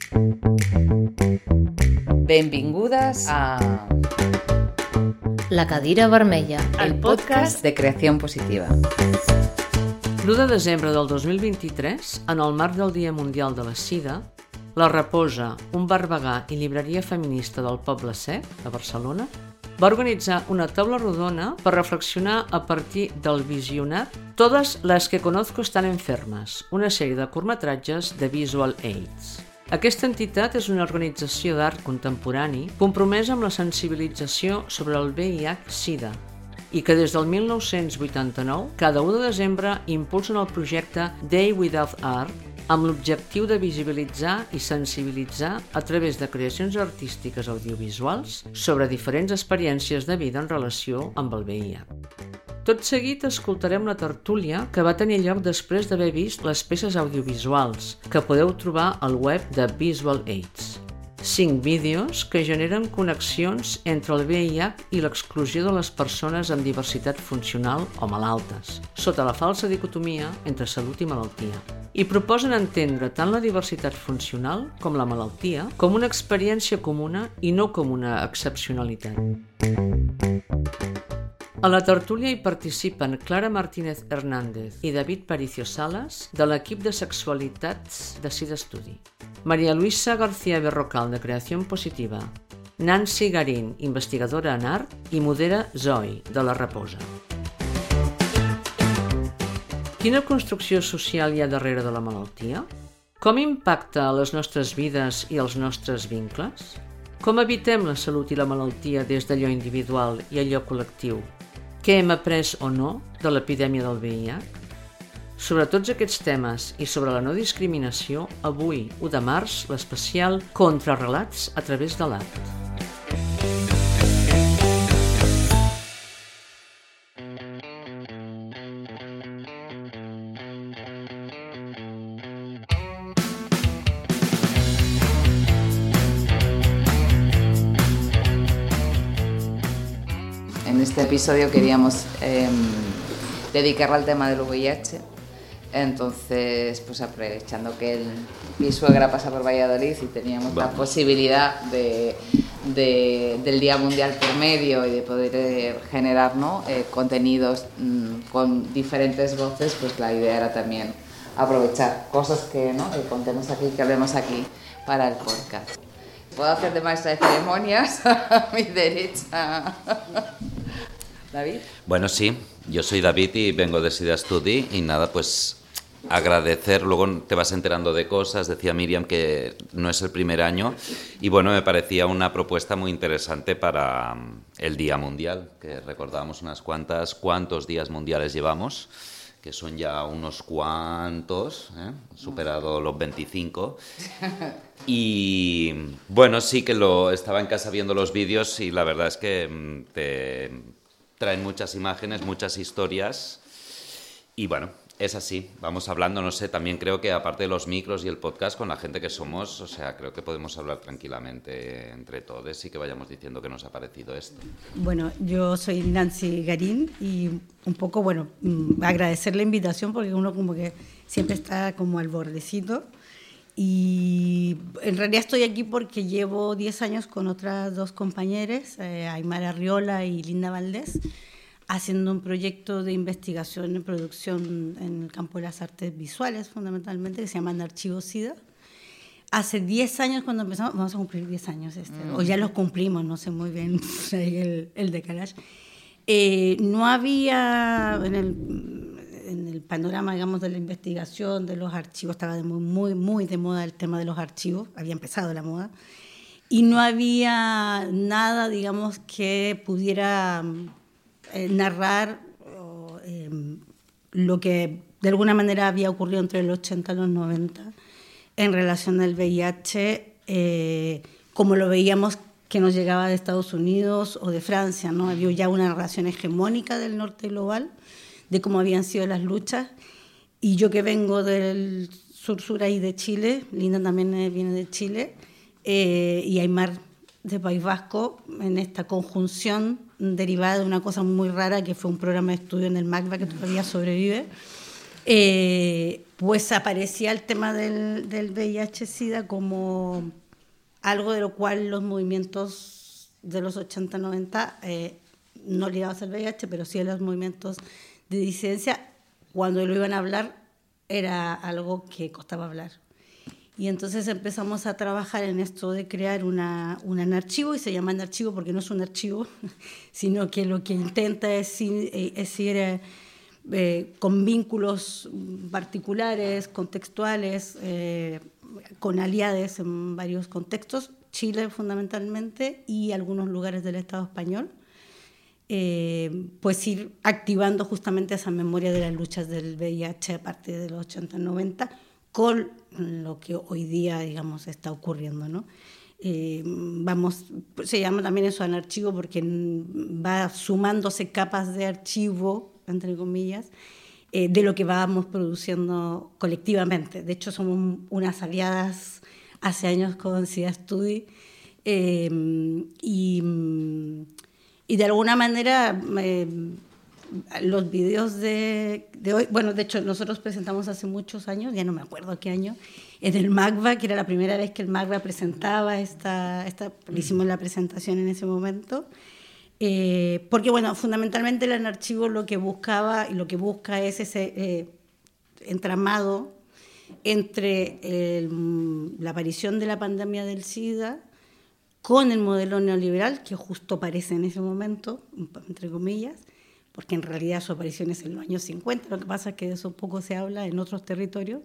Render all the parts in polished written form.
Benvingudes a La cadira vermella, el podcast de creació positiva. L'1 de desembre del 2023, en el marc del Dia Mundial de la Sida, La Raposa, un bar vegà i llibreria feminista del Poble Sec, a Barcelona, va organitzar una taula rodona per reflexionar a partir del visionat Todas las que conozco están enfermas, una sèrie de curtmetratges de Visual AIDS. Aquesta entitat és una organització d'art contemporani compromesa amb la sensibilització sobre el VIH-Sida i que des del 1989, cada 1 de desembre, impulsen el projecte Day Without Art amb l'objectiu de visibilitzar i sensibilitzar a través de creacions artístiques audiovisuals sobre diferents experiències de vida en relació amb el VIH. Tot seguit escoltarem una tertúlia que va tenir lloc després d'haver vist les peces audiovisuals que podeu trobar al web de Visual AIDS. 5 vídeos que generen connexions entre el VIH i l'exclusió de les persones amb diversitat funcional o malaltes, sota la falsa dicotomia entre salut i malaltia. I proposen entendre tant la diversitat funcional com la malaltia com una experiència comuna i no com una excepcionalitat. A la tertúlia hi participen Clara Martínez Hernández i David Paricio Salas, de l'equip de sexualitats de SIDA Study, María Luisa García Berrocal, de Creació Positiva, Nancy Garín, investigadora en art, i modera Zoe, de La Raposa. Quina construcció social hi ha darrere de la malaltia? Com impacta a les nostres vides i els nostres vincles? Com evitem la salut i la malaltia des d'allò individual i allò col·lectiu? Què hem après o no de l'epidèmia del VIH? Sobre tots aquests temes i sobre la no discriminació, avui, 1 de març, l'especial Contrarrelats a través de l'art. En este episodio queríamos dedicarlo al tema del VIH. Entonces, pues aprovechando que mi suegra pasa por Valladolid y teníamos la posibilidad del Día Mundial por medio y de poder generar, ¿no? Contenidos con diferentes voces, pues la idea era también aprovechar cosas que, ¿no? que contemos aquí, que hablemos aquí para el podcast. Puedo hacer de maestra de ceremonias a mi derecha. ¿David? Bueno, sí, yo soy David y vengo de SIDA Study y nada, pues agradecer, luego te vas enterando de cosas, decía Miriam que no es el primer año y bueno, me parecía una propuesta muy interesante para el Día Mundial, que recordábamos cuántos días mundiales llevamos, que son ya unos cuantos, superado los 25. Y bueno, sí que estaba en casa viendo los vídeos y la verdad es que te traen muchas imágenes, muchas historias y bueno, es así, vamos hablando, no sé, también creo que aparte de los micros y el podcast con la gente que somos, o sea, creo que podemos hablar tranquilamente entre todos y que vayamos diciendo qué nos ha parecido esto. Bueno, yo soy Nancy Garín y un poco, bueno, agradecer la invitación porque uno como que siempre está como al bordecito y en realidad estoy aquí porque llevo 10 años con otras 2 compañeras, Aymara Arriola y Linda Valdés, haciendo un proyecto de investigación y producción en el campo de las artes visuales, fundamentalmente, que se llama Archivos SIDA. Hace 10 años cuando empezamos, vamos a cumplir 10 años, o ya los cumplimos, no sé muy bien el decalaje. No había en el panorama, digamos, de la investigación, de los archivos, estaba muy de moda el tema de los archivos, había empezado la moda, y no había nada, digamos, que pudiera narrar lo que de alguna manera había ocurrido entre los 80 y los 90 en relación al VIH, como lo veíamos que nos llegaba de Estados Unidos o de Francia, ¿no? Había ya una narración hegemónica del norte global, de cómo habían sido las luchas, y yo que vengo del sur ahí de Chile, Linda también viene de Chile, y Aymar de País Vasco, en esta conjunción derivada de una cosa muy rara que fue un programa de estudio en el MACBA que todavía sobrevive, pues aparecía el tema del VIH-Sida como algo de lo cual los movimientos de los 80-90, no ligados al VIH, pero sí a los movimientos de disidencia, cuando lo iban a hablar, era algo que costaba hablar. Y entonces empezamos a trabajar en esto de crear un archivo, y se llama archivo porque no es un archivo, sino que lo que intenta es ir con vínculos particulares, contextuales, con aliados en varios contextos, Chile fundamentalmente y algunos lugares del Estado español, pues ir activando justamente esa memoria de las luchas del VIH a partir de los 80-90 con lo que hoy día, digamos, está ocurriendo, ¿no? Se llama también eso archivo porque va sumándose capas de archivo, entre comillas, de lo que vamos produciendo colectivamente. De hecho, somos unas aliadas hace años con SIDA Study, y de alguna manera los videos de hoy, bueno, de hecho nosotros presentamos hace muchos años, ya no me acuerdo qué año, en el MACBA, que era la primera vez que el MACBA presentaba hicimos la presentación en ese momento, porque bueno, fundamentalmente el archivo lo que buscaba y lo que busca es ese entramado entre la aparición de la pandemia del SIDA con el modelo neoliberal, que justo aparece en ese momento, entre comillas, porque en realidad su aparición es en los años 50, lo que pasa es que de eso poco se habla en otros territorios,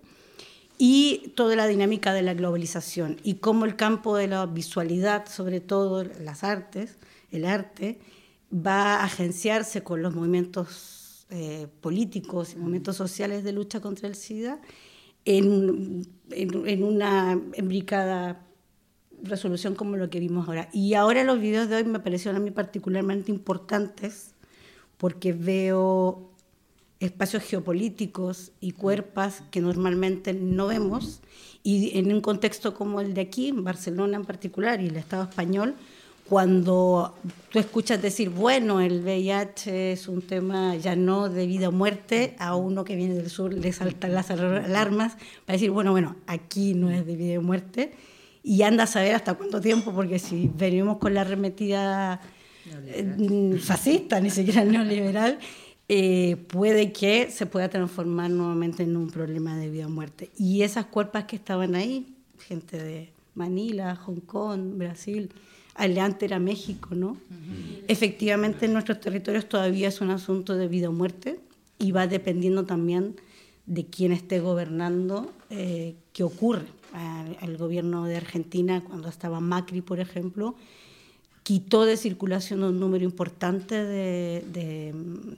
y toda la dinámica de la globalización, y cómo el campo de la visualidad, sobre todo las artes, el arte, va a agenciarse con los movimientos políticos y movimientos sociales de lucha contra el SIDA en una imbricada resolución como lo que vimos ahora. Y ahora los videos de hoy me parecieron a mí particularmente importantes porque veo espacios geopolíticos y cuerpos que normalmente no vemos, y en un contexto como el de aquí, en Barcelona en particular, y el Estado español, cuando tú escuchas decir, bueno, el VIH es un tema ya no de vida o muerte, a uno que viene del sur le saltan las alarmas para decir, bueno, aquí no es de vida o muerte, y anda a saber hasta cuánto tiempo, porque si venimos con la arremetida fascista, ni siquiera neoliberal, puede que se pueda transformar nuevamente en un problema de vida o muerte. Y esas cuerpas que estaban ahí, gente de Manila, Hong Kong, Brasil, adelante era México, ¿no? Efectivamente, en nuestros territorios todavía es un asunto de vida o muerte, y va dependiendo también de quién esté gobernando, qué ocurre. El gobierno de Argentina, cuando estaba Macri, por ejemplo, quitó de circulación un número importante de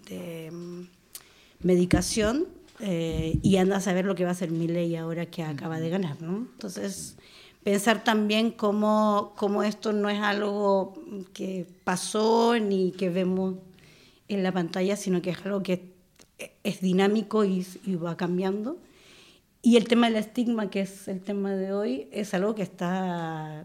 medicación, y anda a saber lo que va a hacer Milei ahora que acaba de ganar, ¿no? Entonces, pensar también cómo esto no es algo que pasó ni que vemos en la pantalla, sino que es algo que es dinámico y va cambiando. Y el tema del estigma, que es el tema de hoy, es algo que está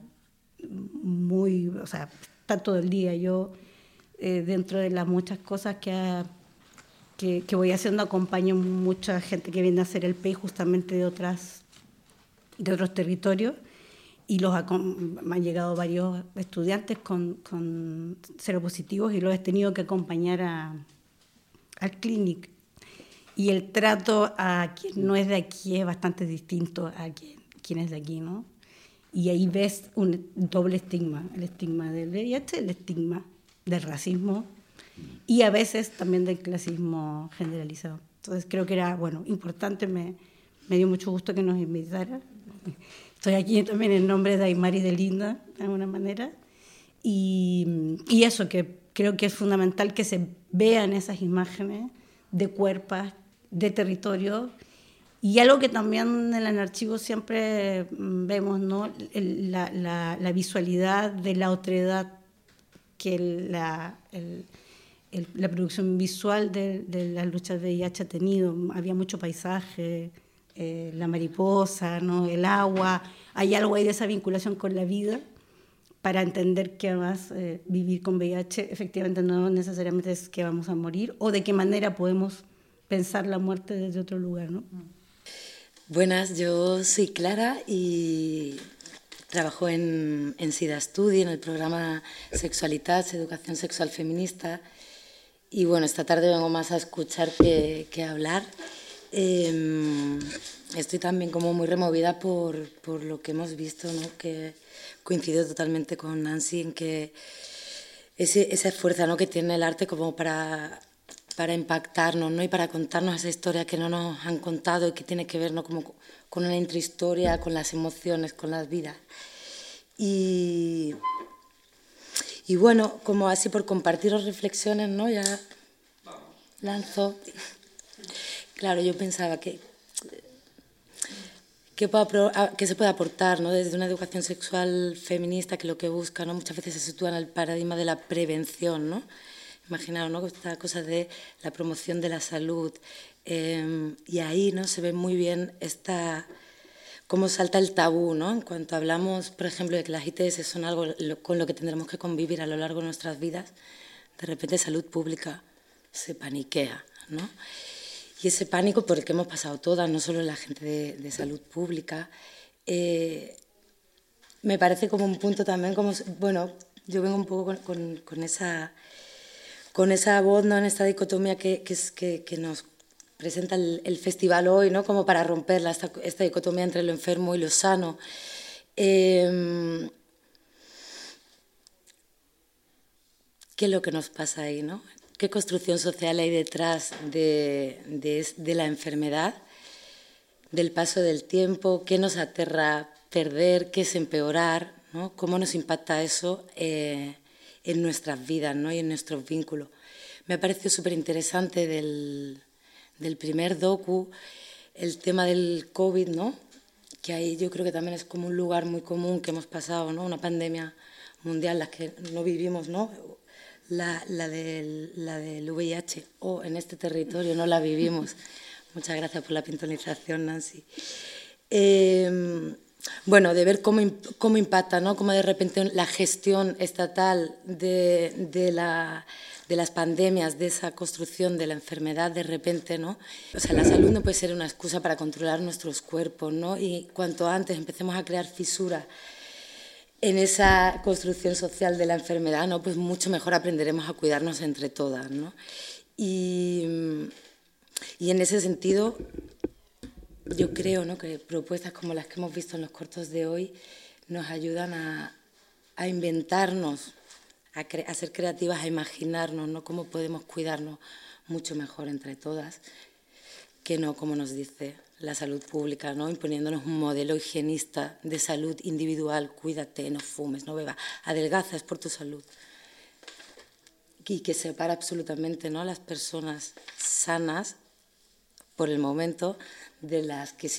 está todo el día. Yo, dentro de las muchas cosas que voy haciendo, acompaño mucha gente que viene a hacer el PEI justamente de otros territorios, y me han llegado varios estudiantes con seropositivos, y los he tenido que acompañar al clinic. Y el trato a quien no es de aquí es bastante distinto a quien es de aquí, ¿no? Y ahí ves un doble estigma, el estigma del VIH, el estigma del racismo, y a veces también del clasismo generalizado. Entonces creo que era, importante, me dio mucho gusto que nos invitara. Estoy aquí también en nombre de Aymar y de Linda, de alguna manera, y eso, que creo que es fundamental que se vean esas imágenes de cuerpos, de territorio, y algo que también en el archivo siempre vemos, ¿no? La visualidad de la otredad que la producción visual de las luchas de VIH ha tenido. Había mucho paisaje, la mariposa, ¿no? El agua, hay algo ahí de esa vinculación con la vida, para entender que además vivir con VIH efectivamente no necesariamente es que vamos a morir, o de qué manera podemos pensar la muerte desde otro lugar, ¿no? Buenas, yo soy Clara y trabajo en SIDA Studi, en el programa Sexualitats, Educación Sexual Feminista. Y bueno, esta tarde vengo más a escuchar que a hablar. Estoy también como muy removida por lo que hemos visto, ¿no? Que coincido totalmente con Nancy en que esa fuerza, ¿no? Que tiene el arte como para impactarnos, ¿no? Y para contarnos esa historia que no nos han contado y que tiene que ver, ¿no? Como con una intrahistoria, con las emociones, con las vidas. Y bueno, como así por compartiros reflexiones, ¿no? Ya lanzo. Claro, yo pensaba que se puede aportar, ¿no? Desde una educación sexual feminista que lo que busca, ¿no? Muchas veces se sitúa en el paradigma de la prevención, ¿no? Imaginaos, ¿no? Esta cosa de la promoción de la salud. Y ahí, ¿no? Se ve muy bien cómo salta el tabú, ¿no? En cuanto hablamos, por ejemplo, de que las ITS son algo con lo que tendremos que convivir a lo largo de nuestras vidas, de repente salud pública se paniquea, ¿no? Y ese pánico por el que hemos pasado todas, no solo la gente de salud pública, me parece como un punto también, como, bueno, yo vengo un poco con esa voz, ¿no? En esta dicotomía que nos presenta el festival hoy, ¿no? Como para romperla, esta dicotomía entre lo enfermo y lo sano. ¿Qué es lo que nos pasa ahí, ¿no? ¿Qué construcción social hay detrás de la enfermedad, del paso del tiempo? ¿Qué nos aterra perder? ¿Qué es empeorar? ¿No? ¿Cómo nos impacta eso en nuestras vidas, ¿no? Y en nuestros vínculos? Me ha parecido súper interesante del primer docu el tema del COVID, ¿no? Que ahí yo creo que también es como un lugar muy común que hemos pasado, ¿no? Una pandemia mundial, la que no vivimos, ¿no? La del VIH, en este territorio no la vivimos. Muchas gracias por la pintonización, Nancy. Bueno, de ver cómo impacta, ¿no? Cómo de repente la gestión estatal de las pandemias, de esa construcción de la enfermedad, de repente, ¿no? O sea, la salud no puede ser una excusa para controlar nuestros cuerpos, ¿no? Y cuanto antes empecemos a crear fisuras en esa construcción social de la enfermedad, ¿no? Pues mucho mejor aprenderemos a cuidarnos entre todas, ¿no? Y en ese sentido, yo creo, ¿no? Que propuestas como las que hemos visto en los cortos de hoy nos ayudan a inventarnos, a ser creativas, a imaginarnos, ¿no? Cómo podemos cuidarnos mucho mejor entre todas, que no, como nos dice la salud pública, ¿no? Imponiéndonos un modelo higienista de salud individual: cuídate, no fumes, no bebas, adelgaza, es por tu salud. Y que separa absolutamente, ¿no? Las personas sanas, por el momento, de las que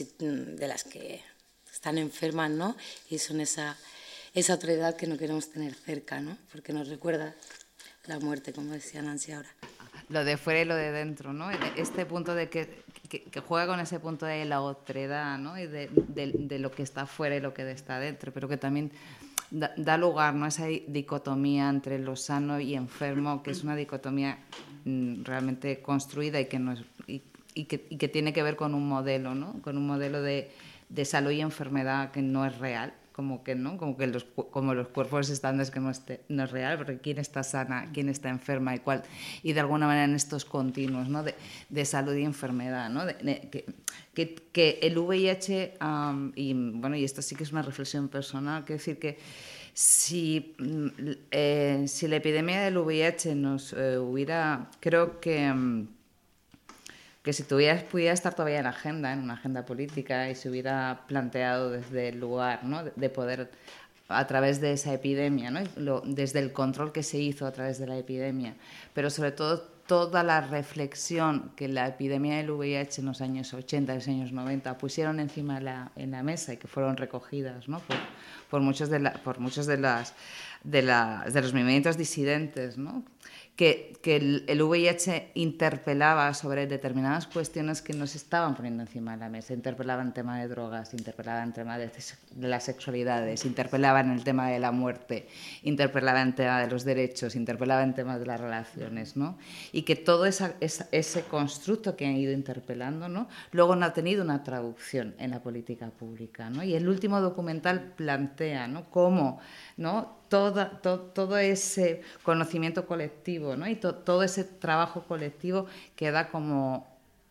están enfermas, ¿no? Y son esa otra edad que no queremos tener cerca, ¿no? Porque nos recuerda la muerte, como decía Nancy ahora. Lo de fuera y lo de dentro, ¿no? Este punto de que juega con ese punto de la otredad, ¿no? Y de lo que está fuera y lo que está dentro, pero que también da lugar, ¿no? A esa dicotomía entre lo sano y enfermo, que es una dicotomía realmente construida y que no es, y que tiene que ver con un modelo, ¿no? Con un modelo de salud y enfermedad que no es real. Como los cuerpos estándares, que no es real, porque quién está sana, quién está enferma y de alguna manera en estos continuos, ¿no? de salud y enfermedad, ¿no? Que el VIH, y esto sí que es una reflexión personal, quiero decir que si la epidemia del VIH nos hubiera, creo que si pudiera estar todavía en una agenda política y se hubiera planteado desde el lugar, ¿no? de poder, a través de esa epidemia, ¿no? Desde el control que se hizo a través de la epidemia, pero sobre todo toda la reflexión que la epidemia del VIH en los años 80 y los años 90 pusieron encima en la mesa y que fueron recogidas, ¿no? por muchos de los movimientos disidentes, ¿no? que el VIH interpelaba sobre determinadas cuestiones que nos estaban poniendo encima de la mesa. Interpelaba en el tema de drogas, interpelaba en el tema de las sexualidades, interpelaba en el tema de la muerte, interpelaba en el tema de los derechos, interpelaba en temas de las relaciones, ¿no? Y que todo ese constructo que han ido interpelando, ¿no? Luego no ha tenido una traducción en la política pública, ¿no? Y el último documental plantea, ¿no?, cómo, ¿no?, todo ese conocimiento colectivo, ¿no?, y todo ese trabajo colectivo queda como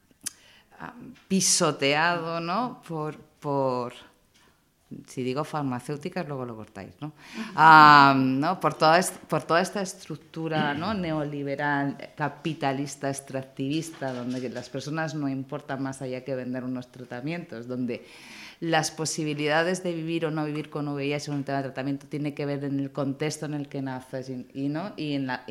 pisoteado, ¿no?, por si digo farmacéuticas, luego lo cortáis, ¿no? ¿No? Por toda esta estructura, ¿no?, neoliberal, capitalista, extractivista, donde las personas no importan más allá que vender unos tratamientos, donde las posibilidades de vivir o no vivir con VIH en un tema de tratamiento tiene que ver en el contexto en el que naces y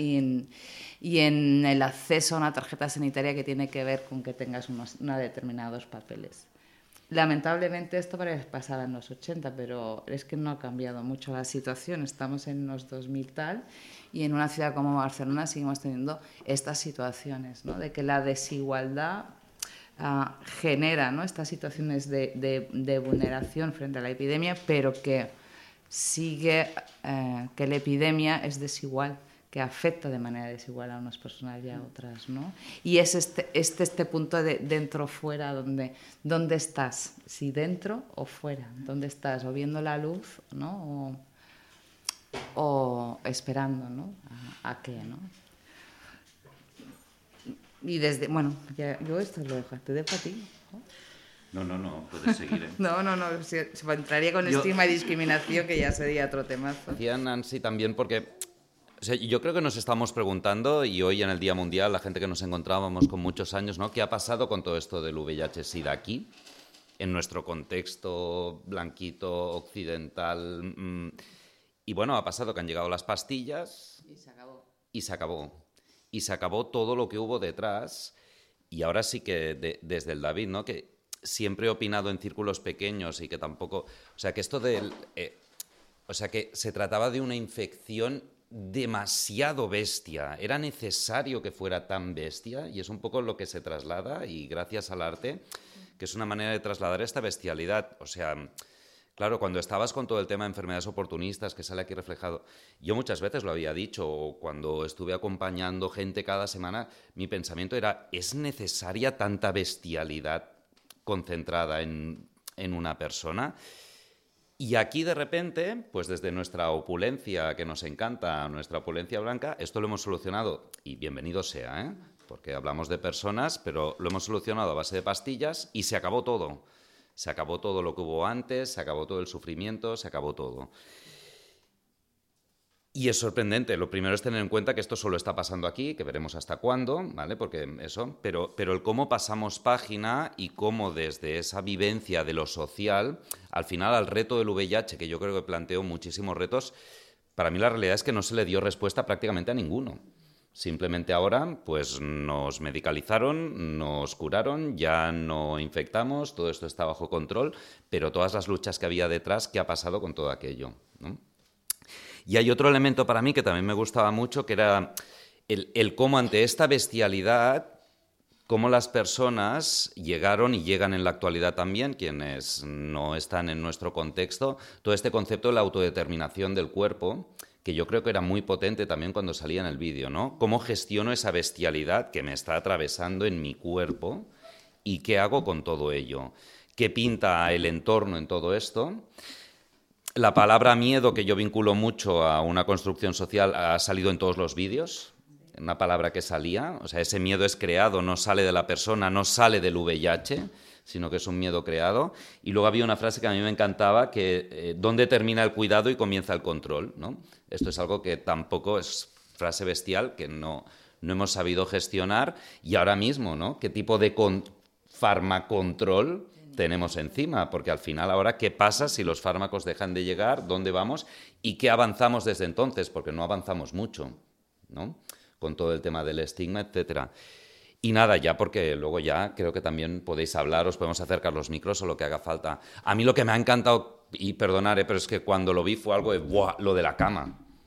en el acceso a una tarjeta sanitaria que tiene que ver con que tengas unos determinados papeles. Lamentablemente esto pasaba en los 80, pero es que no ha cambiado mucho la situación. Estamos en los 2000 tal, y en una ciudad como Barcelona seguimos teniendo estas situaciones, ¿no?, de que la desigualdad genera, ¿no?, estas situaciones de vulneración frente a la epidemia, pero que sigue que la epidemia es desigual, que afecta de manera desigual a unas personas y a otras, ¿no? Y es este punto de dentro-fuera, ¿dónde estás? Si dentro o fuera, ¿dónde estás? O viendo la luz, ¿no?, o esperando, ¿no?, a qué, ¿no? Y desde, bueno, yo esto lo dejo, te dejo a ti. No, puedes seguir, ¿eh? No, se entraría con estigma y discriminación, que ya sería otro temazo. Decía Nancy también porque, o sea, yo creo que nos estamos preguntando, y hoy en el Día Mundial, la gente que nos encontrábamos con muchos años, ¿no?, ¿qué ha pasado con todo esto del VIH-Sida aquí, en nuestro contexto blanquito, occidental? Y bueno, ha pasado que han llegado las pastillas y se acabó. Y se acabó todo lo que hubo detrás. Y ahora sí que desde el David, ¿no?, que siempre he opinado en círculos pequeños y que tampoco... O sea, que esto del... o sea, que se trataba de una infección demasiado bestia. Era necesario que fuera tan bestia, y es un poco lo que se traslada, y gracias al arte, que es una manera de trasladar esta bestialidad. O sea... Claro, cuando estabas con todo el tema de enfermedades oportunistas, que sale aquí reflejado, yo muchas veces lo había dicho, o cuando estuve acompañando gente cada semana, mi pensamiento era, ¿es necesaria tanta bestialidad concentrada en una persona? Y aquí, de repente, pues desde nuestra opulencia, que nos encanta, nuestra opulencia blanca, esto lo hemos solucionado, y bienvenido sea, ¿eh?, porque hablamos de personas, pero lo hemos solucionado a base de pastillas y se acabó todo. Se acabó todo lo que hubo antes, se acabó todo el sufrimiento, se acabó todo. Y es sorprendente. Lo primero es tener en cuenta que esto solo está pasando aquí, que veremos hasta cuándo, ¿vale? Porque eso, pero el cómo pasamos página y cómo desde esa vivencia de lo social, al final al reto del VIH, que yo creo que planteó muchísimos retos, para mí la realidad es que no se le dio respuesta prácticamente a ninguno. Simplemente ahora, pues nos medicalizaron, nos curaron, ya no infectamos, todo esto está bajo control, pero todas las luchas que había detrás, ¿qué ha pasado con todo aquello?, ¿no? Y hay otro elemento para mí que también me gustaba mucho, que era el cómo ante esta bestialidad, cómo las personas llegaron y llegan en la actualidad también, quienes no están en nuestro contexto, todo este concepto de la autodeterminación del cuerpo, que yo creo que era muy potente también cuando salía en el vídeo, ¿no? ¿Cómo gestiono esa bestialidad que me está atravesando en mi cuerpo y qué hago con todo ello? ¿Qué pinta el entorno en todo esto? La palabra miedo, que yo vinculo mucho a una construcción social, ha salido en todos los vídeos, una palabra que salía, o sea, ese miedo es creado, no sale de la persona, no sale del VIH, sino que es un miedo creado. Y luego había una frase que a mí me encantaba, que ¿dónde termina el cuidado y comienza el control?, ¿no? Esto es algo que tampoco es frase bestial, que no hemos sabido gestionar, y ahora mismo, ¿no?, ¿qué tipo de farmacontrol tenemos encima? Porque al final ahora, ¿qué pasa si los fármacos dejan de llegar? ¿Dónde vamos? ¿Y qué avanzamos desde entonces? Porque no avanzamos mucho, ¿no?, con todo el tema del estigma, etcétera. Y nada, ya, porque luego ya creo que también podéis hablar, os podemos acercar los micros o lo que haga falta. A mí lo que me ha encantado, y perdonaré, pero es que cuando lo vi fue algo de ¡buah!, lo de la cama.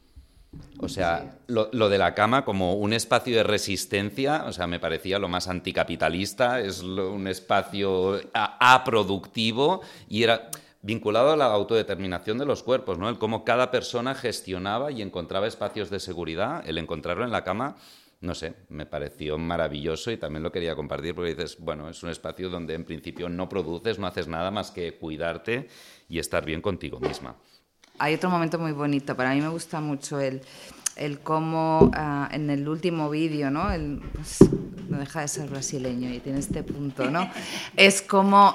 O sea, lo de la cama como un espacio de resistencia, o sea, me parecía lo más anticapitalista, es un espacio aproductivo y era vinculado a la autodeterminación de los cuerpos, ¿no? El cómo cada persona gestionaba y encontraba espacios de seguridad, el encontrarlo en la cama, no sé, me pareció maravilloso y también lo quería compartir porque dices, bueno, es un espacio donde en principio no produces, no haces nada más que cuidarte y estar bien contigo misma. Hay otro momento muy bonito, para mí me gusta mucho el cómo en el último vídeo, ¿no? Pues, no deja de ser brasileño y tiene este punto, ¿no? Es cómo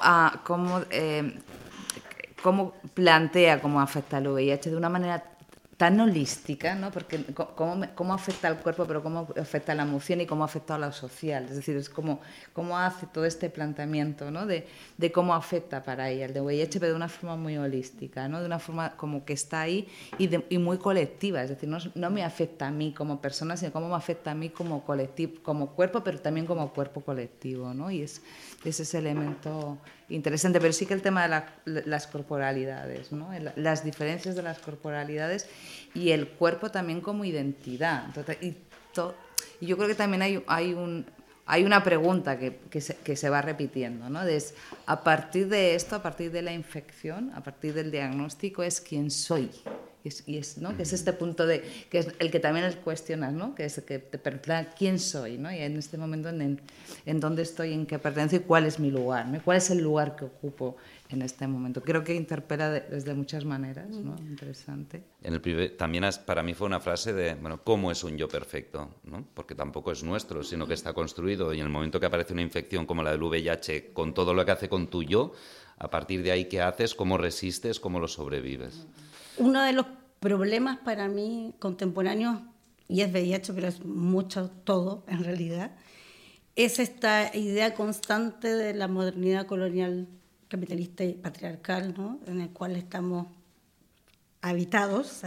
plantea cómo afecta el VIH de una manera tan holística, ¿no? Porque cómo afecta al cuerpo, pero cómo afecta a la emoción y cómo afecta a lo social. Es decir, es cómo hace todo este planteamiento, ¿no? de cómo afecta para ella el de VIH, pero de una forma muy holística, ¿no? De una forma como que está ahí y muy colectiva. Es decir, no me afecta a mí como persona, sino cómo me afecta a mí como colectivo, como cuerpo, pero también como cuerpo colectivo, ¿no? Y es ese elemento interesante, pero sí que el tema de las corporalidades, ¿no? Las diferencias de las corporalidades y el cuerpo también como identidad. Entonces, y yo creo que también hay una pregunta que se va repitiendo, ¿no? A partir de esto, a partir de la infección, a partir del diagnóstico, es quién soy. ¿No? Que es este punto que es el que también cuestionas, ¿no? Que te pregunta quién soy, ¿no? Y en este momento en dónde estoy, en qué pertenezco y cuál es mi lugar, ¿no? ¿Cuál es el lugar que ocupo en este momento? Creo que interpela desde muchas maneras, ¿no? Interesante. También para mí fue una frase de, bueno, ¿cómo es un yo perfecto? ¿No? Porque tampoco es nuestro, sino que está construido y en el momento que aparece una infección como la del VIH, con todo lo que hace con tu yo, a partir de ahí, ¿qué haces? ¿Cómo resistes? ¿Cómo lo sobrevives? Uno de los problemas para mí contemporáneos, y es VIH, pero es mucho todo en realidad, es esta idea constante de la modernidad colonial, capitalista y patriarcal, ¿no? En el cual estamos habitadas,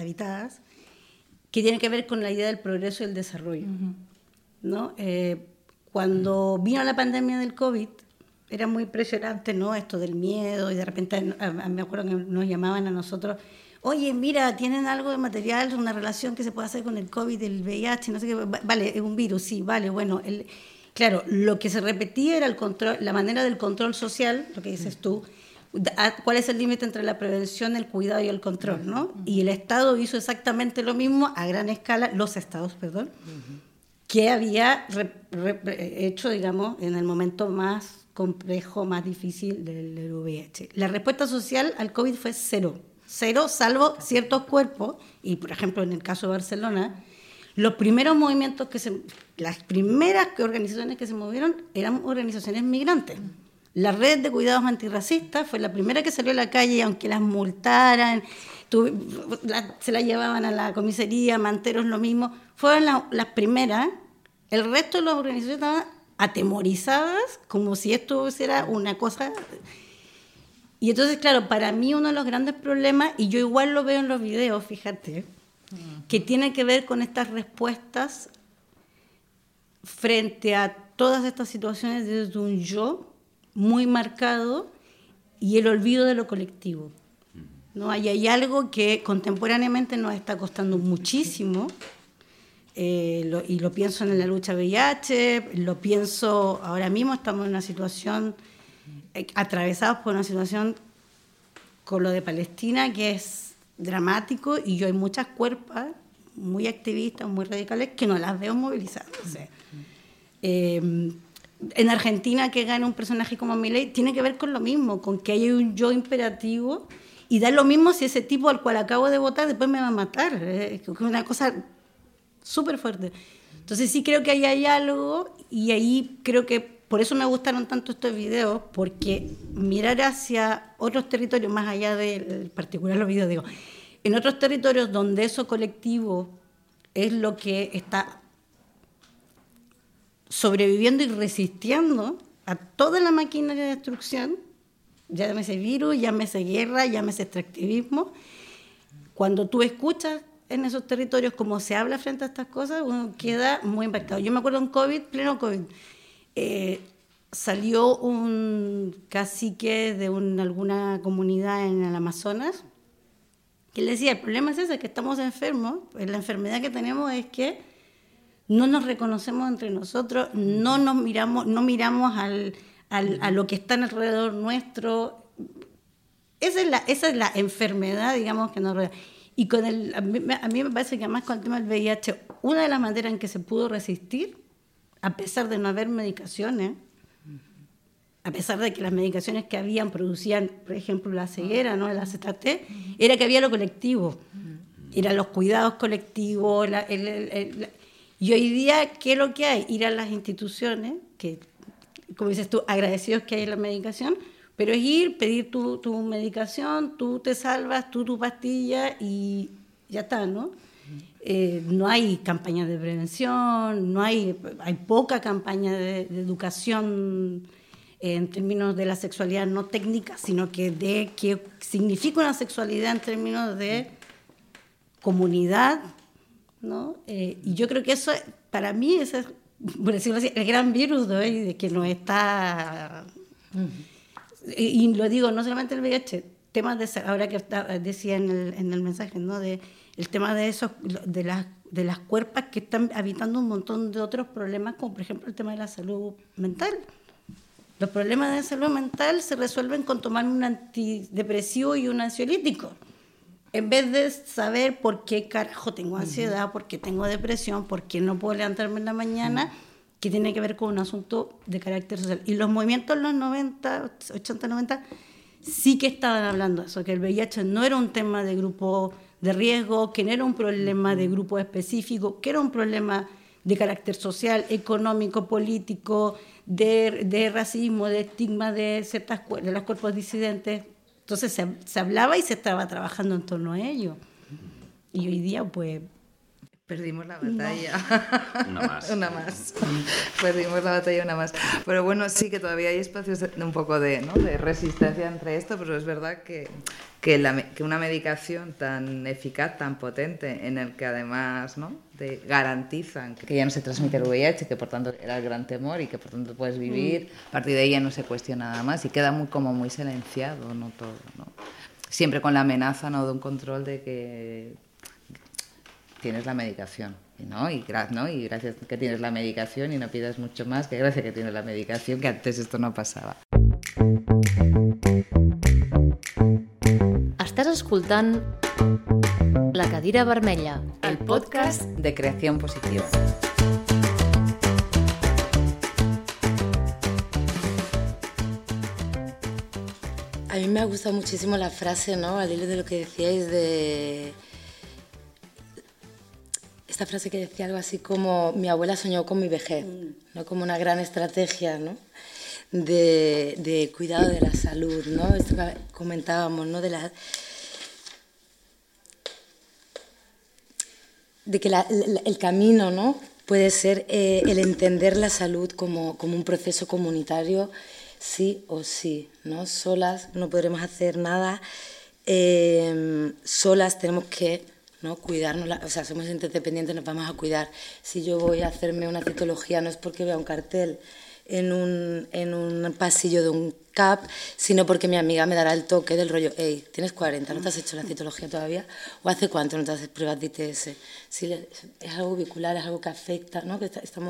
que tiene que ver con la idea del progreso y el desarrollo, ¿no? Cuando vino la pandemia del COVID, era muy impresionante, ¿no? Esto del miedo, y de repente me acuerdo que nos llamaban a nosotros, oye, mira, tienen algo de material, una relación que se puede hacer con el COVID, el VIH, no sé qué, vale, es un virus, sí, vale, bueno, claro, lo que se repetía era el control, la manera del control social, lo que dices tú, cuál es el límite entre la prevención, el cuidado y el control, ¿no? Y el Estado hizo exactamente lo mismo a gran escala, los estados, perdón, que había hecho, digamos, en el momento más complejo, más difícil del VIH. La respuesta social al COVID fue cero, salvo ciertos cuerpos, y por ejemplo en el caso de Barcelona, los primeros movimientos las primeras organizaciones que se movieron eran organizaciones migrantes. La red de cuidados antirracistas fue la primera que salió a la calle, aunque las multaran, se la llevaban a la comisaría, Manteros lo mismo, fueron las primeras. El resto de las organizaciones estaban atemorizadas, como si esto fuera una cosa. Y entonces, claro, para mí uno de los grandes problemas, y yo igual lo veo en los videos, fíjate, que tiene que ver con estas respuestas frente a todas estas situaciones desde un yo muy marcado y el olvido de lo colectivo, ¿no? Hay algo que contemporáneamente nos está costando muchísimo, y lo pienso en la lucha VIH, lo pienso ahora mismo, estamos en una situación, atravesados por una situación con lo de Palestina que es dramático, y yo hay muchas cuerpas muy activistas, muy radicales, que no las veo movilizándose. En Argentina, que gana un personaje como Milei, tiene que ver con lo mismo, con que hay un yo imperativo, y da lo mismo si ese tipo al cual acabo de votar después me va a matar. Es una cosa súper fuerte. Entonces sí creo que ahí hay algo, y ahí creo que por eso me gustaron tanto estos videos, porque mirar hacia otros territorios, más allá del particular los videos, digo, en otros territorios donde eso colectivo es lo que está sobreviviendo y resistiendo a toda la maquinaria de destrucción, llámese virus, llámese guerra, llámese extractivismo. Cuando tú escuchas en esos territorios cómo se habla frente a estas cosas, uno queda muy impactado. Yo me acuerdo en COVID, pleno COVID, salió un cacique de alguna comunidad en el Amazonas Que él decía, el problema es ese, que estamos enfermos, pues la enfermedad que tenemos es que no nos reconocemos entre nosotros, no nos miramos, no miramos a lo que está alrededor nuestro. Esa es la enfermedad, digamos, que nos rodea. Y a mí me parece que además con el tema del VIH, una de las maneras en que se pudo resistir, a pesar de no haber medicaciones, a pesar de que las medicaciones que habían producían, por ejemplo, la ceguera, ¿no? El AZT, era que había lo colectivo, eran los cuidados colectivos, y hoy día, ¿qué es lo que hay? Ir a las instituciones, que, como dices tú, agradecidos que hay la medicación, pero es ir, pedir tu medicación, tú te salvas, tu pastilla y ya está, ¿no? No hay campañas de prevención, hay poca campaña de educación en términos de la sexualidad no técnica, sino que de qué significa una sexualidad en términos de comunidad, ¿no? Y yo creo que eso, para mí, ese es, por decirlo así, el gran virus de hoy, de que nos está... Y lo digo, no solamente el VIH, temas de... Ahora que decía en el mensaje, ¿no? El tema de esos, de las cuerpas que están habitando un montón de otros problemas, como por ejemplo el tema de la salud mental. Los problemas de salud mental se resuelven con tomar un antidepresivo y un ansiolítico. En vez de saber por qué carajo tengo ansiedad, por qué tengo depresión, por qué no puedo levantarme en la mañana, que tiene que ver con un asunto de carácter social. Y los movimientos en los 90, 80, 90, sí que estaban hablando de eso, que el VIH no era un tema de grupo de riesgo, que no era un problema de grupo específico, que era un problema de carácter social, económico, político, de racismo, de estigma de los cuerpos disidentes. Entonces se hablaba y se estaba trabajando en torno a ello. Y hoy día, pues... Perdimos la batalla. No. Una más. Perdimos la batalla una más. Pero bueno, sí que todavía hay espacios de un poco de resistencia entre esto, pero es verdad que una medicación tan eficaz, tan potente, en el que además, ¿no?, garantizan que ya no se transmite el VIH, que por tanto era el gran temor y que por tanto puedes vivir, a partir de ahí ya no se cuestiona nada más y queda muy silenciado, ¿no?, todo, ¿no? Siempre con la amenaza, ¿no?, de un control de que tienes la medicación, ¿no? Y gracias que tienes la medicación y no pidas mucho más, que gracias que tienes la medicación, que antes esto no pasaba. Estàs escoltant La cadira vermella, el podcast de creación positiva. A mí me ha gustado muchísimo la frase, ¿no?, al hilo de lo que decíais de... Esta frase que decía algo así como mi abuela soñó con mi vejez, ¿no?, como una gran estrategia, ¿no?, de cuidado de la salud, ¿no?, esto que comentábamos, ¿no?, de que el camino, ¿no?, puede ser el entender la salud como un proceso comunitario, sí o sí, ¿no? Solas no podremos hacer nada, solas tenemos que, ¿no?, cuidarnos, o sea, somos interdependientes, nos vamos a cuidar. Si yo voy a hacerme una citología no es porque vea un cartel en un pasillo de un CAP, sino porque mi amiga me dará el toque del rollo, hey, tienes 40, ¿no te has hecho la citología todavía? ¿O hace cuánto no te haces pruebas de ITS? Sí, es algo bipolar, es algo que afecta, ¿no? Que estamos...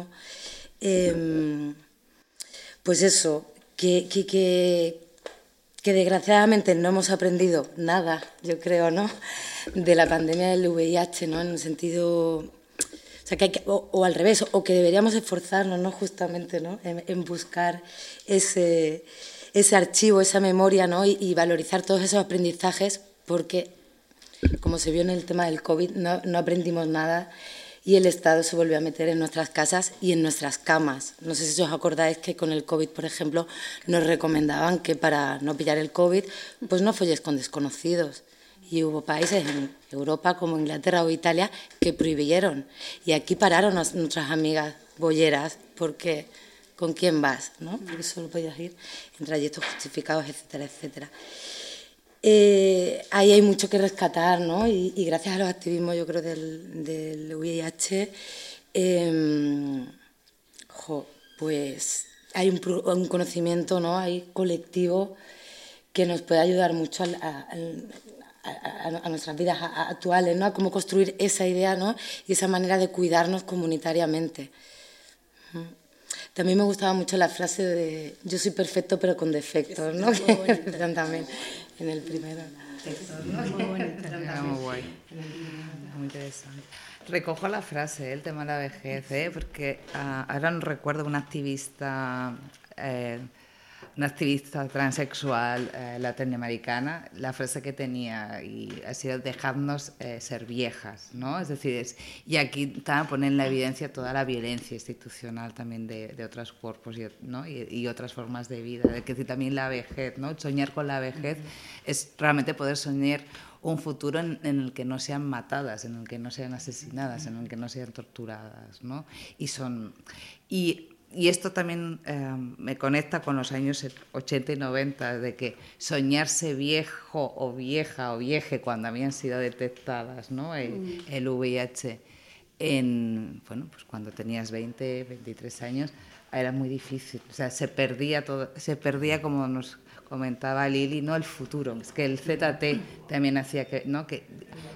pues eso, que desgraciadamente no hemos aprendido nada, yo creo, ¿no?, de la pandemia del VIH, ¿no?, en un sentido... O sea, o al revés, o que deberíamos esforzarnos, ¿no?, justamente, ¿no?, en buscar ese archivo, esa memoria, ¿no?, y valorizar todos esos aprendizajes, porque, como se vio en el tema del COVID, no aprendimos nada y el Estado se volvió a meter en nuestras casas y en nuestras camas. No sé si os acordáis que con el COVID, por ejemplo, nos recomendaban que para no pillar el COVID, pues no folles con desconocidos. Y hubo países en Europa como Inglaterra o Italia que prohibieron. Y aquí pararon a nuestras amigas bolleras porque ¿con quién vas?, ¿no? Porque solo podías ir en trayectos justificados, etcétera, etcétera. Ahí hay mucho que rescatar, ¿no? Y gracias a los activismos, yo creo, del VIH, pues hay un conocimiento, ¿no?, hay colectivo que nos puede ayudar mucho a nuestras vidas actuales, ¿no? A cómo construir esa idea, ¿no? Y esa manera de cuidarnos comunitariamente. También me gustaba mucho la frase de yo soy perfecto pero con defectos, ¿no? Que eran también en el primero. Muy bonito, muy guay. Muy interesante. Recojo la frase, el tema de la vejez, porque ahora no recuerdo una activista transexual latinoamericana, la frase que tenía y ha sido dejadnos ser viejas, ¿no? Es decir, y aquí también pone en la evidencia toda la violencia institucional también de otros cuerpos, ¿no? y otras formas de vida. Es decir, también la vejez, ¿no? Soñar con la vejez es realmente poder soñar un futuro en el que no sean matadas, en el que no sean asesinadas, en el que no sean torturadas, ¿no? Y esto también me conecta con los años 80 y 90, de que soñarse viejo o vieja o vieje cuando habían sido detectadas, ¿no? el VIH bueno, pues cuando tenías 20, 23 años era muy difícil, o sea, se perdía como nos comentaba Lili, ¿no? El futuro, es que el ZT también hacía que, ¿no? que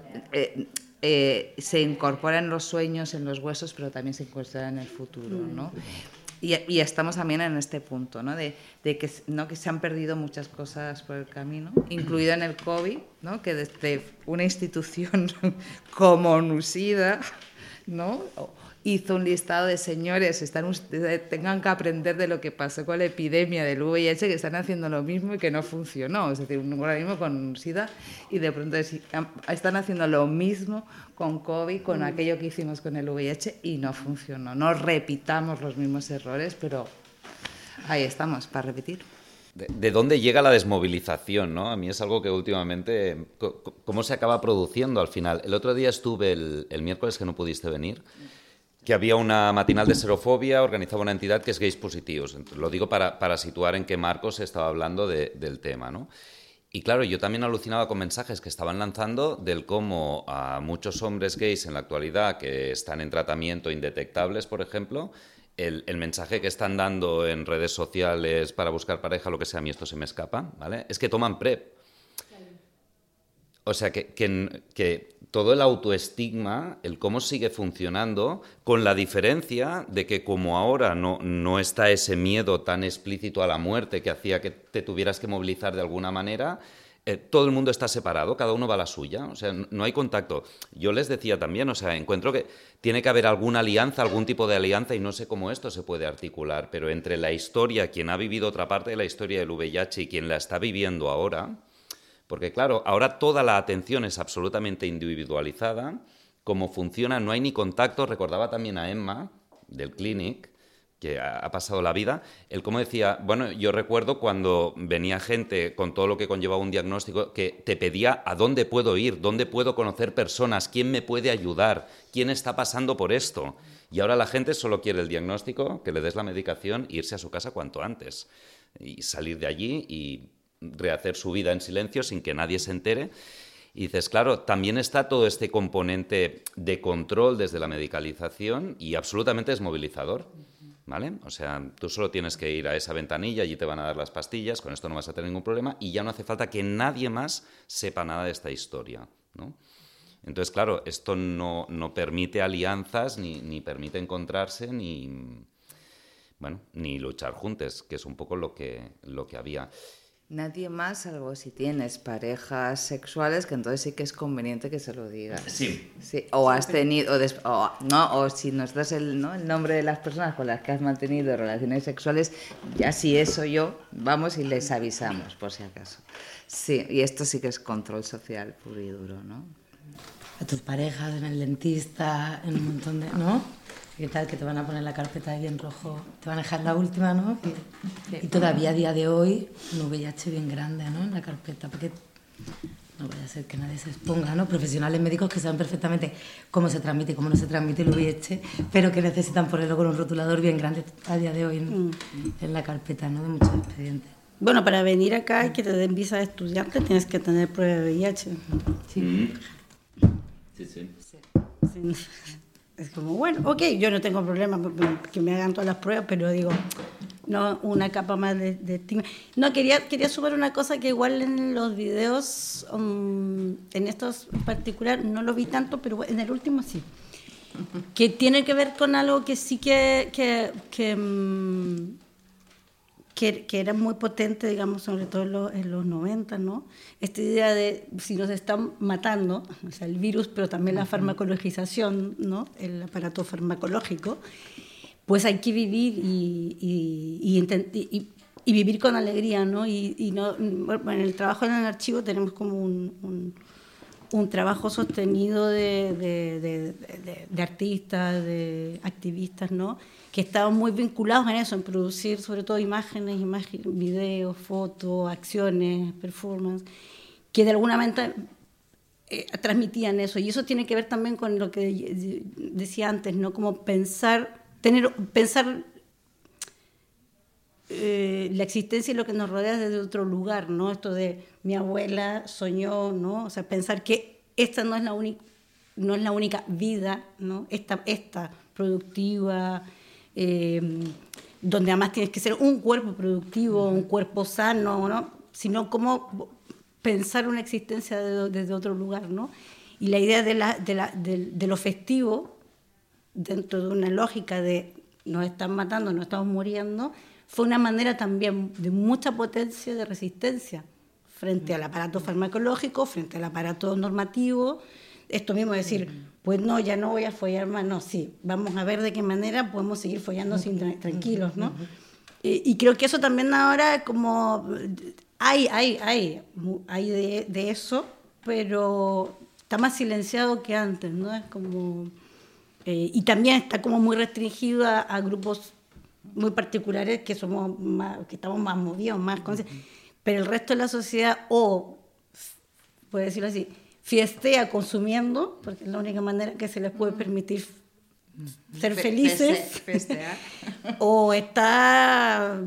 se incorpora en los sueños, en los huesos, pero también se incorpora en el futuro, ¿no? Y estamos también en este punto, ¿no? de que, ¿no? que se han perdido muchas cosas por el camino, incluido en el COVID, ¿no? Que desde una institución como NUSIDA, ¿no? hizo un listado de señores, tengan que aprender de lo que pasó con la epidemia del VIH, que están haciendo lo mismo y que no funcionó. Es decir, un organismo con SIDA y de pronto están haciendo lo mismo con COVID, con aquello que hicimos con el VIH y no funcionó. No repitamos los mismos errores, pero ahí estamos, para repetir. ¿De dónde llega la desmovilización, ¿no? A mí es algo que últimamente... ¿Cómo se acaba produciendo al final? El otro día estuve, el miércoles que no pudiste venir, que había una matinal de serofobia, organizaba una entidad que es Gays Positivos. Lo digo para situar en qué marco se estaba hablando del tema, ¿no? Y claro, yo también alucinaba con mensajes que estaban lanzando del cómo a muchos hombres gays en la actualidad que están en tratamiento indetectables, por ejemplo, el mensaje que están dando en redes sociales para buscar pareja, lo que sea, a mí esto se me escapa, ¿vale? Es que toman PrEP. O sea, que todo el autoestigma, el cómo sigue funcionando, con la diferencia de que como ahora no está ese miedo tan explícito a la muerte que hacía que te tuvieras que movilizar de alguna manera, todo el mundo está separado, cada uno va a la suya, o sea, no hay contacto. Yo les decía también, o sea, encuentro que tiene que haber alguna alianza, algún tipo de alianza, y no sé cómo esto se puede articular, pero entre la historia, quien ha vivido otra parte de la historia del VIH y quien la está viviendo ahora... Porque, claro, ahora toda la atención es absolutamente individualizada. Cómo funciona, no hay ni contacto. Recordaba también a Emma, del Clinic, que ha pasado la vida. Él como decía, bueno, yo recuerdo cuando venía gente con todo lo que conllevaba un diagnóstico, que te pedía a dónde puedo ir, dónde puedo conocer personas, quién me puede ayudar, quién está pasando por esto. Y ahora la gente solo quiere el diagnóstico, que le des la medicación e irse a su casa cuanto antes. Y salir de allí y... rehacer su vida en silencio sin que nadie se entere. Y dices, claro, también está todo este componente de control desde la medicalización y absolutamente desmovilizador, ¿vale? O sea, tú solo tienes que ir a esa ventanilla, allí te van a dar las pastillas, con esto no vas a tener ningún problema y ya no hace falta que nadie más sepa nada de esta historia, ¿no? Entonces, claro, esto no permite alianzas, ni permite encontrarse, ni luchar juntos, que es un poco lo que había. Nadie más, salvo si tienes parejas sexuales, que entonces sí que es conveniente que se lo digas. Sí. O has tenido, o si nos das el nombre de las personas con las que has mantenido relaciones sexuales, ya si eso vamos y les avisamos, por si acaso. Sí, y esto sí que es control social puro y duro, ¿no? A tus parejas, en el dentista, en un montón de... ¿no? ¿Qué tal? Que te van a poner la carpeta ahí en rojo, te van a dejar la última, ¿no? Y todavía a día de hoy un VIH bien grande, ¿no? En la carpeta, porque no vaya a ser que nadie se exponga, ¿no? Profesionales médicos que saben perfectamente cómo se transmite y cómo no se transmite el VIH, pero que necesitan ponerlo con un rotulador bien grande a día de hoy en la carpeta, ¿no? De muchos expedientes. Bueno, para venir acá y que te den visa de estudiante tienes que tener prueba de VIH. Sí. Sí. Es como, bueno, ok, yo no tengo problema que me hagan todas las pruebas, pero digo, no una capa más de estigma. No, quería sumar una cosa que igual en los videos, en estos en particular, no lo vi tanto, pero en el último sí. Que tiene que ver con algo que sí que era muy potente, digamos, sobre todo en los 90, ¿no? Esta idea de si nos están matando, o sea, el virus, pero también la farmacologización, ¿no? El aparato farmacológico, pues hay que vivir y vivir con alegría, ¿no? Bueno, en el trabajo en el archivo tenemos como un trabajo sostenido de artistas, de activistas, ¿no? Que estaban muy vinculados en eso, en producir sobre todo imágenes, videos, fotos, acciones, performance, que de alguna manera transmitían eso. Y eso tiene que ver también con lo que decía antes, ¿no? Como pensar la existencia y lo que nos rodea desde otro lugar, ¿no? Esto de mi abuela soñó, ¿no? O sea, pensar que esta no es la única vida, ¿no? Esta productiva, donde además tienes que ser un cuerpo productivo, un cuerpo sano, ¿no? Sino cómo pensar una existencia desde otro lugar, ¿no? Y la idea de lo festivo, dentro de una lógica de nos están matando, nos estamos muriendo, fue una manera también de mucha potencia de resistencia frente al aparato farmacológico, frente al aparato normativo. Esto mismo decir, pues no, ya no voy a follar más, no, sí, vamos a ver de qué manera podemos seguir follando tranquilos, ¿no? Y creo que eso también ahora como hay de eso, pero está más silenciado que antes, ¿no? Es como y también está como muy restringido a grupos muy particulares que somos más, que estamos más movidos, más conscientes, pero el resto de la sociedad, o puede decirlo así, fiestea consumiendo, porque es la única manera que se les puede permitir ser felices, o está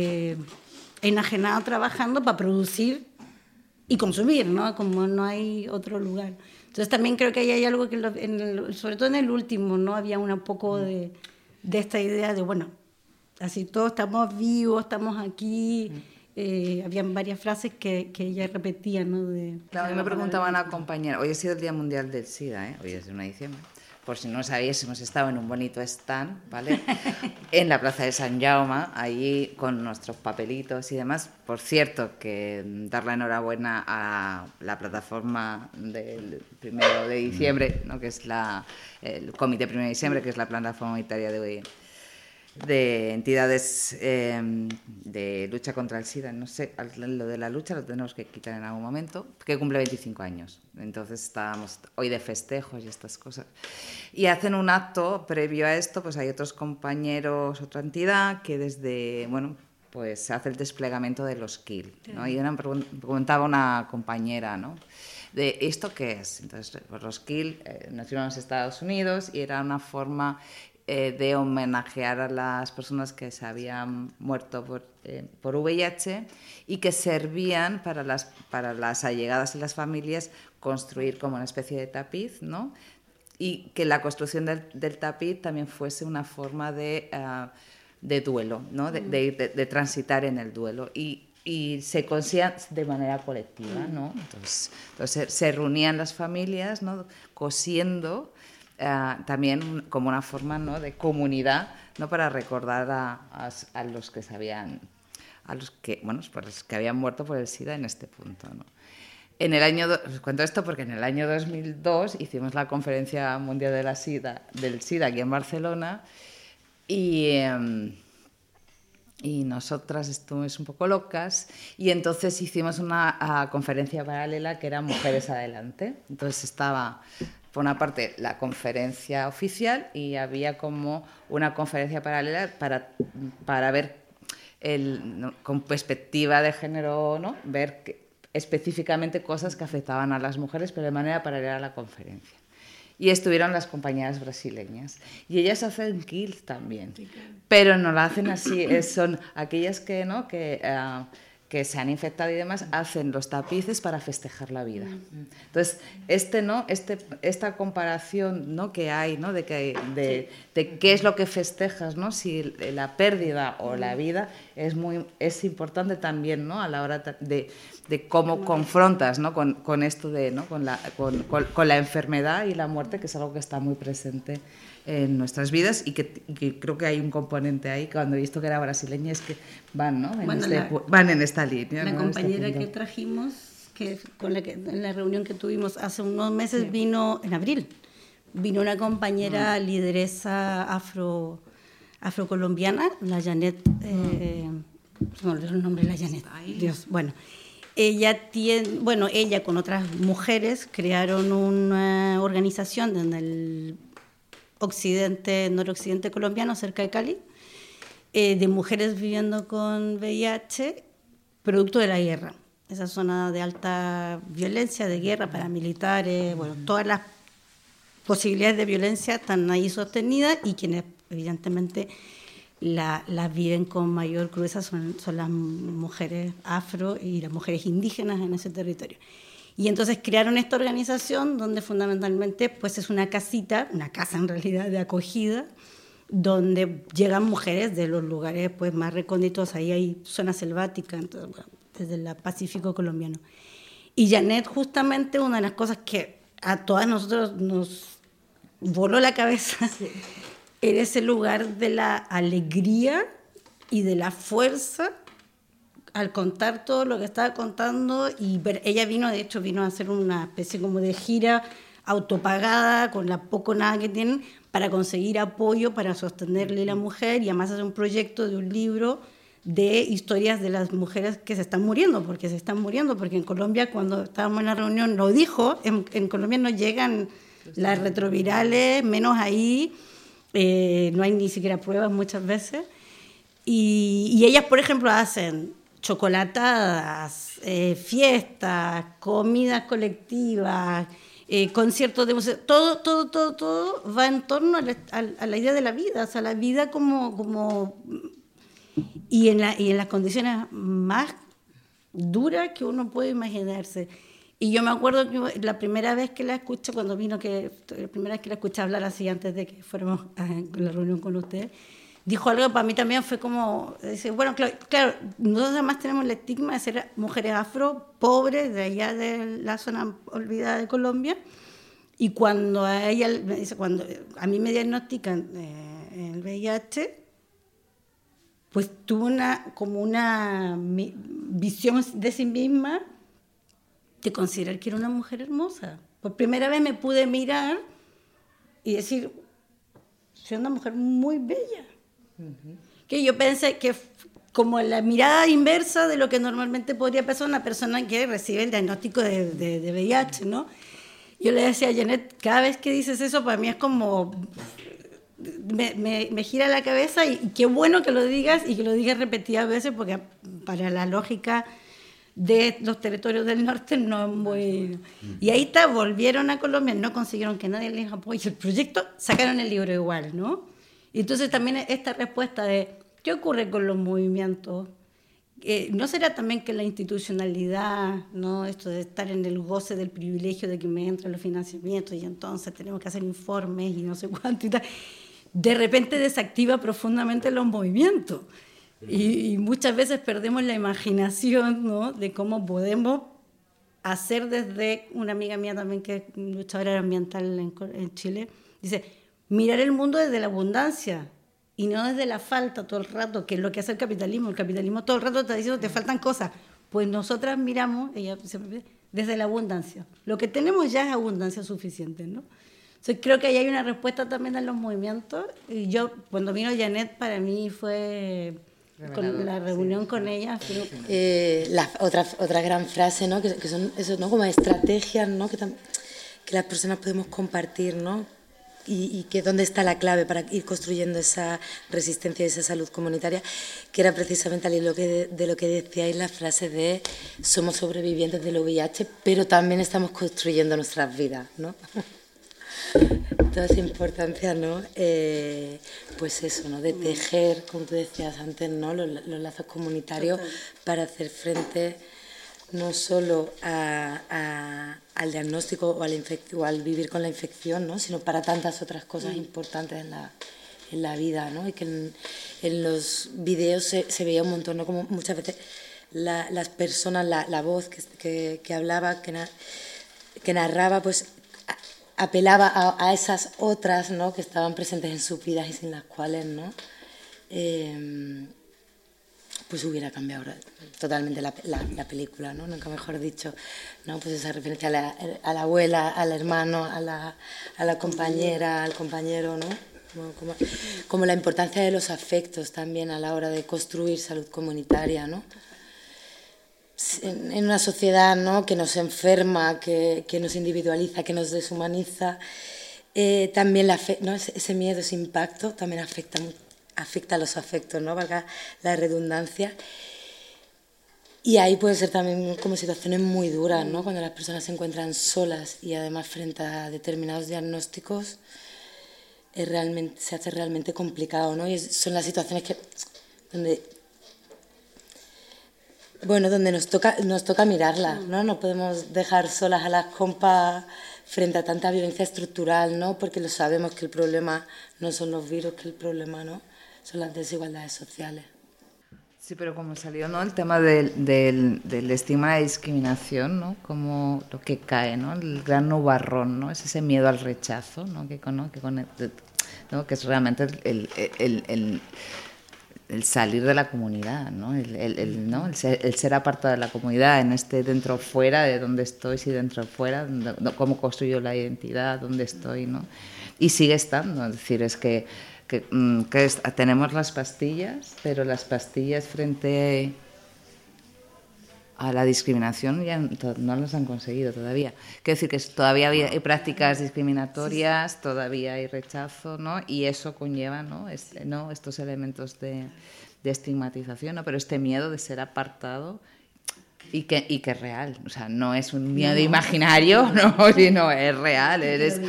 enajenado trabajando para producir y consumir, ¿no? Como no hay otro lugar. Entonces también creo que ahí hay algo que, sobre todo en el último, ¿no? Había un poco de esta idea de, bueno, así todos estamos vivos, estamos aquí. Habían varias frases que ella repetía, ¿no? Claro, me preguntaba una compañera, hoy ha sido el Día Mundial del SIDA, hoy es el 1 de diciembre, por si no sabíais, hemos estado en un bonito stand, ¿vale? En la Plaza de San Jaume, allí con nuestros papelitos y demás. Por cierto, que dar la enhorabuena a la plataforma del 1 de diciembre, ¿no? Que es el Comité 1 de diciembre, que es la plataforma unitaria de entidades de lucha contra el SIDA, no sé, lo de la lucha lo tenemos que quitar en algún momento, que cumple 25 años. Entonces estábamos hoy de festejos y estas cosas. Y hacen un acto previo a esto, pues hay otros compañeros, otra entidad, que desde, bueno, pues se hace el desplegamiento de los KIL, ¿no? Y me preguntaba una compañera, ¿no? ¿De esto qué es? Entonces, pues los KIL nacieron en los Estados Unidos y era una forma de homenajear a las personas que se habían muerto por VIH y que servían para las allegadas y las familias construir como una especie de tapiz, ¿no? Y que la construcción del tapiz también fuese una forma de duelo, ¿no? De transitar en el duelo y se cosía de manera colectiva, ¿no? Entonces se reunían las familias, ¿no? Cosiendo también como una forma, ¿no? De comunidad, ¿no? Para recordar a los que sabían, pues los que habían muerto por el SIDA en este punto, ¿no? Os cuento esto porque en el año 2002 hicimos la Conferencia Mundial del SIDA aquí en Barcelona y nosotras estuvimos un poco locas y entonces hicimos una conferencia paralela que era Mujeres Adelante. Entonces estaba, por una parte, la conferencia oficial y había como una conferencia paralela para ver con perspectiva de género, ¿no? Ver específicamente cosas que afectaban a las mujeres, pero de manera paralela a la conferencia. Y estuvieron las compañeras brasileñas. Y ellas hacen KIL también. Sí, claro. Pero no la hacen así. Son aquellas que, ¿no? que que se han infectado y demás, hacen los tapices para festejar la vida. Entonces, esta comparación, ¿no?, que hay, ¿no?, de qué es lo que festejas, ¿no?, si la pérdida o la vida, es importante también, ¿no?, a la hora de cómo confrontas, ¿no?, con esto de, ¿no?, con la enfermedad y la muerte, que es algo que está muy presente en nuestras vidas y que creo que hay un componente ahí. Cuando he visto que era brasileña, es que van, ¿no?, van en esta línea. La ¿no?, compañera que trajimos, en la reunión que tuvimos hace unos meses, vino en abril, vino una compañera lideresa afrocolombiana, la Janet, se me olvidó el nombre de la Janet, Dios, bueno. Ella con otras mujeres crearon una organización en el noroccidente colombiano, cerca de Cali, de mujeres viviendo con VIH, producto de la guerra. Esa zona de alta violencia, de guerra, paramilitares, bueno, todas las posibilidades de violencia están ahí sostenidas, y quienes evidentemente las viven con mayor crudeza son las mujeres afro y las mujeres indígenas en ese territorio. Y entonces crearon esta organización donde fundamentalmente pues es una casa en realidad de acogida, donde llegan mujeres de los lugares pues más recónditos. Ahí hay zona selvática, entonces, bueno, desde el Pacífico colombiano. Y Janet, justamente una de las cosas que a todas nosotros nos voló la cabeza, era ese lugar de la alegría y de la fuerza al contar todo lo que estaba contando. Y ella vino a hacer una especie como de gira autopagada, con la poco nada que tienen, para conseguir apoyo para sostenerle a la mujer, y además hacer un proyecto de un libro de historias de las mujeres que se están muriendo, porque en Colombia, cuando estábamos en la reunión, lo dijo, en Colombia no llegan las retrovirales, menos ahí, no hay ni siquiera pruebas muchas veces, y ellas, por ejemplo, hacen chocolatadas, fiestas, comidas colectivas, conciertos de música, todo va en torno a la idea de la vida, o sea, la vida como y en las condiciones más duras que uno puede imaginarse. Y yo me acuerdo que la primera vez que la escuché, la primera vez que la escuché hablar así, antes de que fuéramos a la reunión con ustedes, dijo algo que para mí también fue como, dice, bueno, claro, nosotros además tenemos el estigma de ser mujeres afro, pobres, de allá de la zona olvidada de Colombia, y cuando cuando a mí me diagnostican el VIH, pues tuve una visión de sí misma de considerar que era una mujer hermosa. Por primera vez me pude mirar y decir, soy una mujer muy bella. Que yo pensé que como la mirada inversa de lo que normalmente podría pensar una persona que recibe el diagnóstico de VIH, ¿no? Yo le decía a Janet, cada vez que dices eso, para mí es como me gira la cabeza, y qué bueno que lo digas, y que lo digas repetidas veces, porque para la lógica de los territorios del norte no es muy... Y ahí está, volvieron a Colombia, no consiguieron que nadie les apoye el proyecto, sacaron el libro igual, ¿no? Y entonces también esta respuesta de ¿qué ocurre con los movimientos? ¿No será también que la institucionalidad, ¿no?, esto de estar en el goce del privilegio de que me entran los financiamientos y entonces tenemos que hacer informes y no sé cuánto y tal, de repente desactiva profundamente los movimientos? Y muchas veces perdemos la imaginación, ¿no?, de cómo podemos hacer. Desde una amiga mía también, que es luchadora ambiental en Chile, dice, mirar el mundo desde la abundancia y no desde la falta todo el rato, que es lo que hace el capitalismo. El capitalismo todo el rato está diciendo te faltan cosas. Pues nosotras miramos, ella siempre, desde la abundancia. Lo que tenemos ya es abundancia suficiente, ¿no? Entonces creo que ahí hay una respuesta también a los movimientos. Y yo, cuando vino Janet, para mí fue... con la reunión con ella. Otra gran frase, ¿no?, que son eso, ¿no?, como estrategias, ¿no?, que las personas podemos compartir, ¿no?, y que dónde está la clave para ir construyendo esa resistencia y esa salud comunitaria, que era precisamente de lo que decíais, la frase de somos sobrevivientes del VIH, pero también estamos construyendo nuestras vidas, ¿no? toda esa importancia, ¿no? Pues eso, ¿no? De tejer, como tú decías antes, ¿no? Los lazos comunitarios para hacer frente no solo al diagnóstico o al vivir con la infección, ¿no? Sino para tantas otras cosas importantes en la vida, ¿no? Y que en los vídeos se veía un montón, ¿no? Como muchas veces las personas, la voz que hablaba, que narraba, pues apelaba a esas otras, ¿no? Que estaban presentes en sus vidas y sin las cuales, ¿no? Pues hubiera cambiado totalmente la película, ¿no? Nunca mejor dicho, ¿no? Pues esa referencia a la abuela, al hermano, a la compañera, al compañero, ¿no? Como la importancia de los afectos también a la hora de construir salud comunitaria, ¿no? En una sociedad, ¿no? Que nos enferma, que nos individualiza, que nos deshumaniza, también ¿no? ese miedo, ese impacto también afecta a los afectos, ¿no? Valga la redundancia. Y ahí puede ser también como situaciones muy duras, ¿no? Cuando las personas se encuentran solas y además frente a determinados diagnósticos, se hace realmente complicado, ¿no? Y son las situaciones donde nos toca mirarla, ¿no? No podemos dejar solas a las compas frente a tanta violencia estructural, ¿no? Porque lo sabemos que el problema no son los virus, que el problema, ¿no? Son las desigualdades sociales. Sí, pero como salió, ¿no? El tema del estigma de la discriminación, ¿no? Como lo que cae, ¿no? El gran nubarrón, ¿no? Es ese miedo al rechazo, ¿no? Que es realmente el salir de la comunidad, ¿no? El ser apartado de la comunidad, en dentro o fuera, de dónde estoy, si dentro o fuera, cómo construyo la identidad, dónde estoy, ¿no? Y sigue estando, es decir, es que tenemos las pastillas, pero las pastillas frente a la discriminación ya no las han conseguido todavía. Quiero decir que todavía hay prácticas discriminatorias, todavía hay rechazo, ¿no? Y eso conlleva, ¿no? Estos elementos de estigmatización, ¿no? Pero este miedo de ser apartado y que es real. O sea, no es un miedo imaginario, no, sino es real. Eres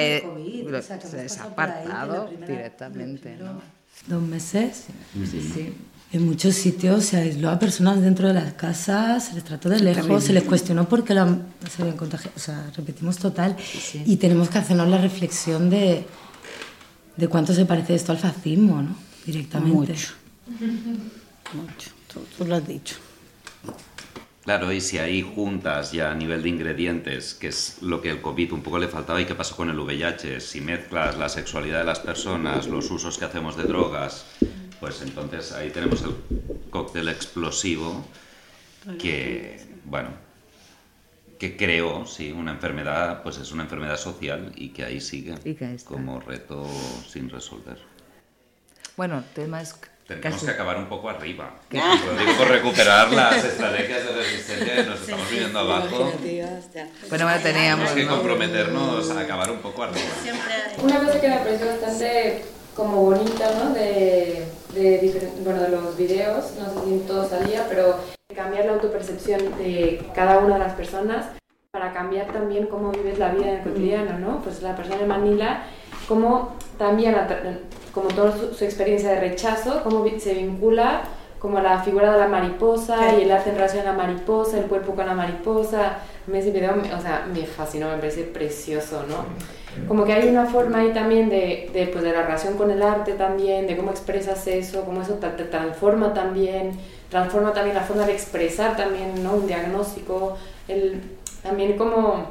apartado directamente, ¿no? 2 meses. Sí. En muchos sitios se aisló a personas dentro de las casas, se les trató de lejos, se les cuestionó por qué se habían contagiado. O sea, repetimos total. Sí. Y tenemos que hacernos la reflexión de cuánto se parece esto al fascismo, ¿no? Directamente. Mucho. Tú lo has dicho. Claro, y si ahí juntas ya a nivel de ingredientes, que es lo que el COVID un poco le faltaba y qué pasó con el VIH, si mezclas la sexualidad de las personas, los usos que hacemos de drogas, pues entonces ahí tenemos el cóctel explosivo que, bueno, que creó, sí, una enfermedad, pues es una enfermedad social y que ahí sigue como reto sin resolver. Bueno, el tema es... Tenemos que acabar un poco arriba. Lo digo por recuperar las estrategias de resistencia que nos estamos viniendo abajo. Bueno, teníamos que comprometernos a acabar un poco arriba. Una cosa que me pareció bastante como bonita, ¿no? de los videos, no sé si todo salía, pero cambiar la autopercepción de cada una de las personas para cambiar también cómo vives la vida en el cotidiano, ¿no? Pues la persona de Manila, cómo también, como toda su experiencia de rechazo, cómo se vincula como la figura de la mariposa y el arte en relación a la mariposa, el cuerpo con la mariposa. Ese video, me fascinó, me parece precioso, ¿no? Como que hay una forma ahí también de la relación con el arte también, de cómo expresas eso, cómo eso te transforma también la forma de expresar también, ¿no? Un diagnóstico, también como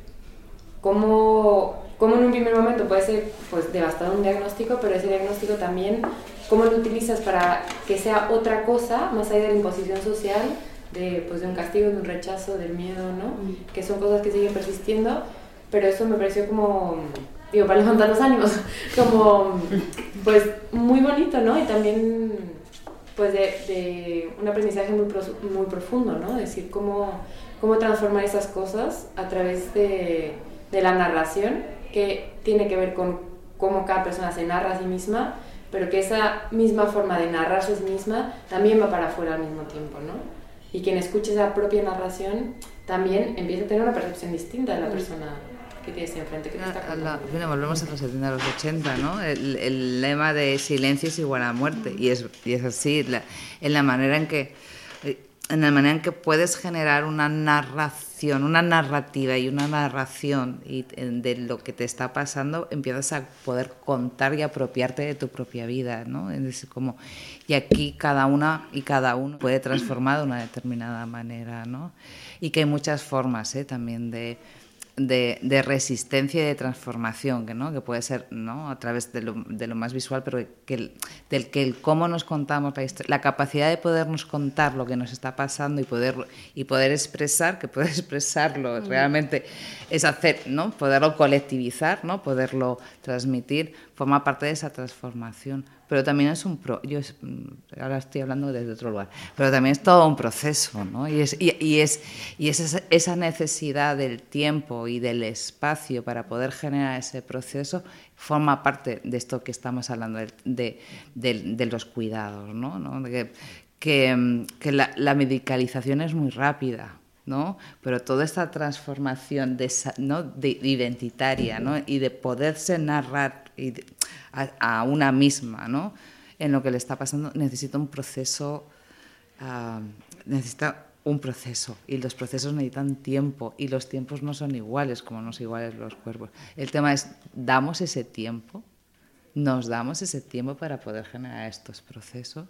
en un primer momento puede ser pues devastador un diagnóstico, pero ese diagnóstico también, cómo lo utilizas para que sea otra cosa, más allá de la imposición social, de un castigo, de un rechazo, del miedo, ¿no? Que son cosas que siguen persistiendo, pero eso me pareció como, para levantar los ánimos, como, pues, muy bonito, ¿no? Y también, pues, de un aprendizaje muy profundo, ¿no? Es decir, cómo transformar esas cosas a través de la narración, que tiene que ver con cómo cada persona se narra a sí misma, pero que esa misma forma de narrarse a sí misma también va para afuera al mismo tiempo, ¿no? Y quien escuche esa propia narración también empieza a tener una percepción distinta de la persona que tienes enfrente, que te está contando. Bueno, volvemos a los 70, a los 80, ¿no? El lema de silencio es igual a muerte, y es así, en la manera en que puedes generar una narración, una narrativa y una narración de lo que te está pasando, empiezas a poder contar y apropiarte de tu propia vida, ¿no? Es como, y aquí cada una y cada uno puede transformar de una determinada manera, ¿no? Y que hay muchas formas, también de resistencia y de transformación, ¿no? Que puede ser, ¿no? A través de lo más visual, pero del cómo nos contamos la historia, la capacidad de podernos contar lo que nos está pasando y poder expresar, que poder expresarlo realmente es hacer, ¿no? Poderlo colectivizar, ¿no? Poderlo transmitir, forma parte de esa transformación. Pero también es ahora estoy hablando desde otro lugar, pero también es todo un proceso, ¿no? Y es esa necesidad del tiempo y del espacio para poder generar ese proceso forma parte de esto que estamos hablando de los cuidados, ¿no? Que la medicalización es muy rápida, ¿no? Pero toda esta transformación de identitaria, ¿no? Y de poderse narrar a una misma, ¿no? En lo que le está pasando, necesita un proceso, y los procesos necesitan tiempo, y los tiempos no son iguales, como no son iguales los cuerpos. El tema es, nos damos ese tiempo para poder generar estos procesos.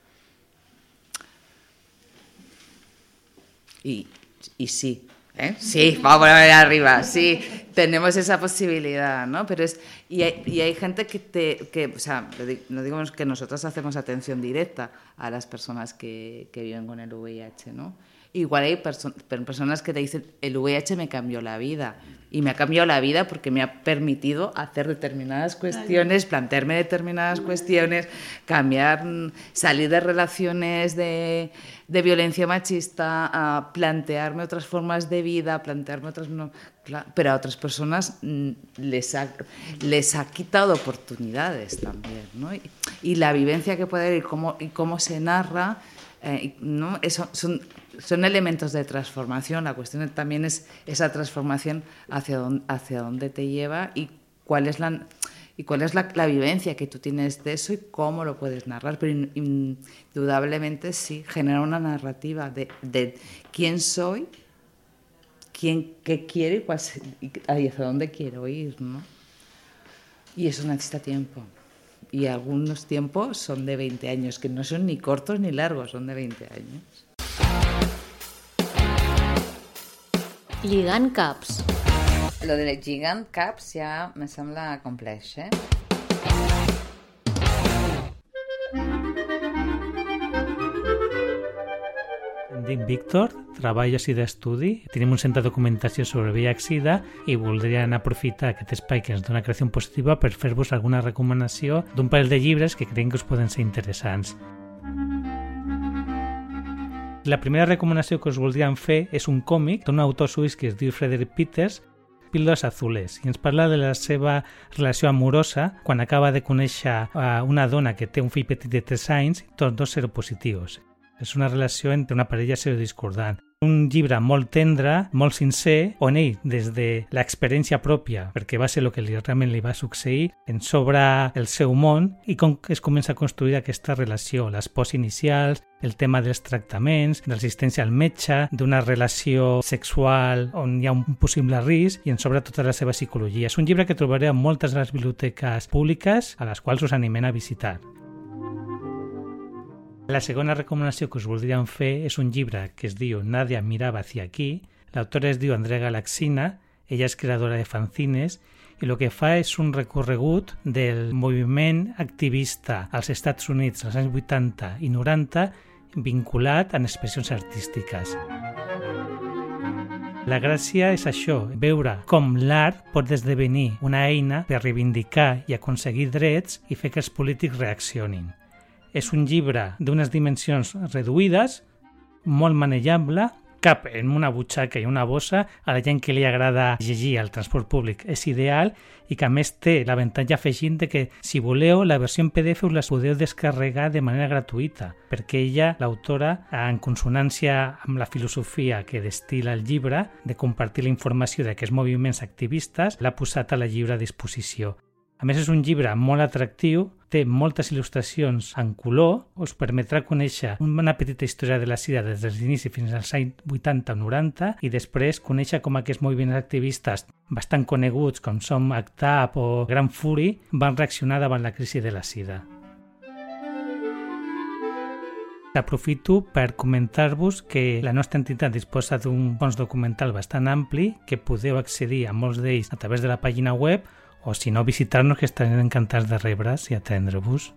Y sí, sí, vamos a ver arriba, sí, tenemos esa posibilidad, ¿no? Pero y hay gente que o sea, no digamos que nosotros hacemos atención directa a las personas que viven con el VIH, ¿no? Igual hay personas que te dicen, el VIH me cambió la vida, y me ha cambiado la vida porque me ha permitido hacer determinadas cuestiones, plantearme determinadas cuestiones, salir de relaciones de violencia machista, a plantearme otras formas de vida, plantearme otras... No, pero a otras personas les ha quitado oportunidades también, ¿no? Y la vivencia que puede haber y cómo se narra, ¿no? Eso son elementos de transformación. La cuestión también es esa transformación hacia dónde te lleva y cuál es la vivencia que tú tienes de eso y cómo lo puedes narrar. Pero indudablemente sí, genera una narrativa de quién soy, qué quiero y hacia dónde quiero ir, ¿no? Y eso necesita tiempo. Y algunos tiempos son de 20 años, que no son ni cortos ni largos, son de 20 años. Lligant caps. Lo de lligant caps ja me sembla complex, Em dic Víctor, treballo a SIDA Estudi, tenim un centre de documentació sobre VIH-Sida i voldrien aprofitar aquest espai que ens dona Creació Positiva per fer-vos alguna recomanació d'un parell de llibres que creiem que us poden ser interessants. La primera recomanació que us voldríem fer és un còmic d'un autor suís que es diu Frederick Peters, Píldores azules, i ens parla de la seva relació amorosa quan acaba de conèixer una dona que té un fill petit de 3 anys i tots dos seropositius. És una relació entre una parella serodiscordant. Un llibre molt tendre, molt sincer, on ell, des de l'experiència pròpia, perquè va ser el que realment li va succeir, ens obre el seu món i com es comença a construir aquesta relació, les pors inicials, el tema dels tractaments, de l'assistència al metge, d'una relació sexual on hi ha un possible risc i ens obre tota la seva psicologia. És un llibre que trobareu en moltes de les biblioteques públiques a les quals us animem a visitar. La segona recomanació que us voldríem fer és un llibre que es diu Nadia mirava hacia aquí. L'autora es diu Andrea Galaxina, ella és creadora de fanzines i el que fa és un recorregut del moviment activista als Estats Units als anys 80 i 90 vinculat en expressions artístiques. La gràcia és això, veure com l'art pot esdevenir una eina per reivindicar i aconseguir drets i fer que els polítics reaccionin. És un llibre d'unes dimensions reduïdes, molt manejable, cap en una butxaca i una bossa a la gent que li agrada llegir al transport públic. És ideal i que a més té l'avantatge afegint de que si voleu la versió en PDF us la podeu descarregar de manera gratuïta perquè ella, l'autora, en consonància amb la filosofia que destila el llibre de compartir la informació d'aquests moviments activistes, l'ha posat a la lliure disposició. A més, és un llibre molt atractiu, té moltes il·lustracions en color, us permetrà conèixer una petita història de la SIDA des dels inicis fins als anys 80 o 90 i després conèixer com aquests moviments activistes bastant coneguts com som ACT UP o Gran Fury van reaccionar davant la crisi de la SIDA. Aprofito per comentar-vos que la nostra entitat disposa d'un fons documental bastant ampli que podeu accedir a molts d'ells a través de la pàgina web o si no, visitar-nos, que estarem encantats de rebre's i atendre-vos.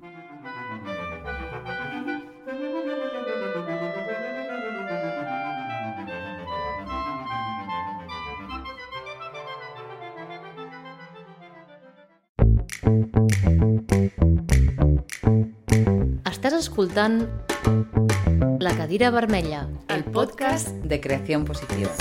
Estàs escoltant La Cadira Vermella, El podcast de Creación Positiva.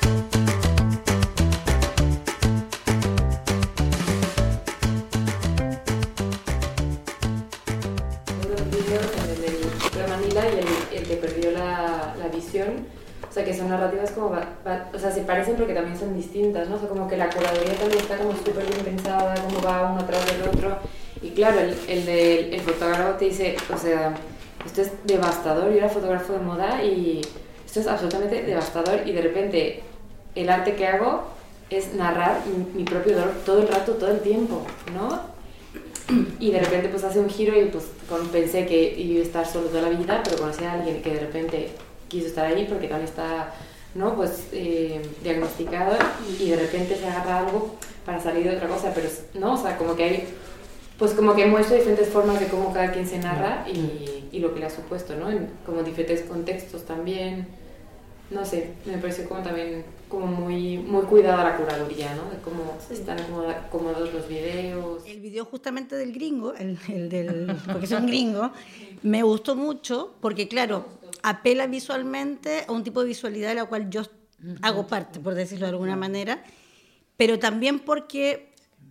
Y el que perdió la visión, o sea, que son narrativas como, o sea, se parecen porque también son distintas, ¿no? O sea, como que la curaduría también está como súper bien pensada, como va uno atrás del otro, y claro, el fotógrafo te dice, o sea, esto es devastador, yo era fotógrafo de moda y esto es absolutamente devastador, y de repente el arte que hago es narrar mi propio dolor todo el rato, todo el tiempo, ¿no? Y de repente pues hace un giro y pues pensé que iba a estar solo toda la vida, pero conocí a alguien que de repente quiso estar ahí porque también está, ¿no? Pues diagnosticado, y de repente se agarra algo para salir de otra cosa, pero no, o sea, como que hay, pues como que muestra diferentes formas de cómo cada quien se narra y lo que le ha supuesto, ¿no? En como diferentes contextos también, no sé, me pareció como también como muy cuidada la curaduría, ¿no? De cómo están acomodados los videos. El video justamente del gringo, porque es un gringo, me gustó mucho porque, claro, apela visualmente a un tipo de visualidad de la cual yo hago parte, por decirlo de alguna manera, pero también porque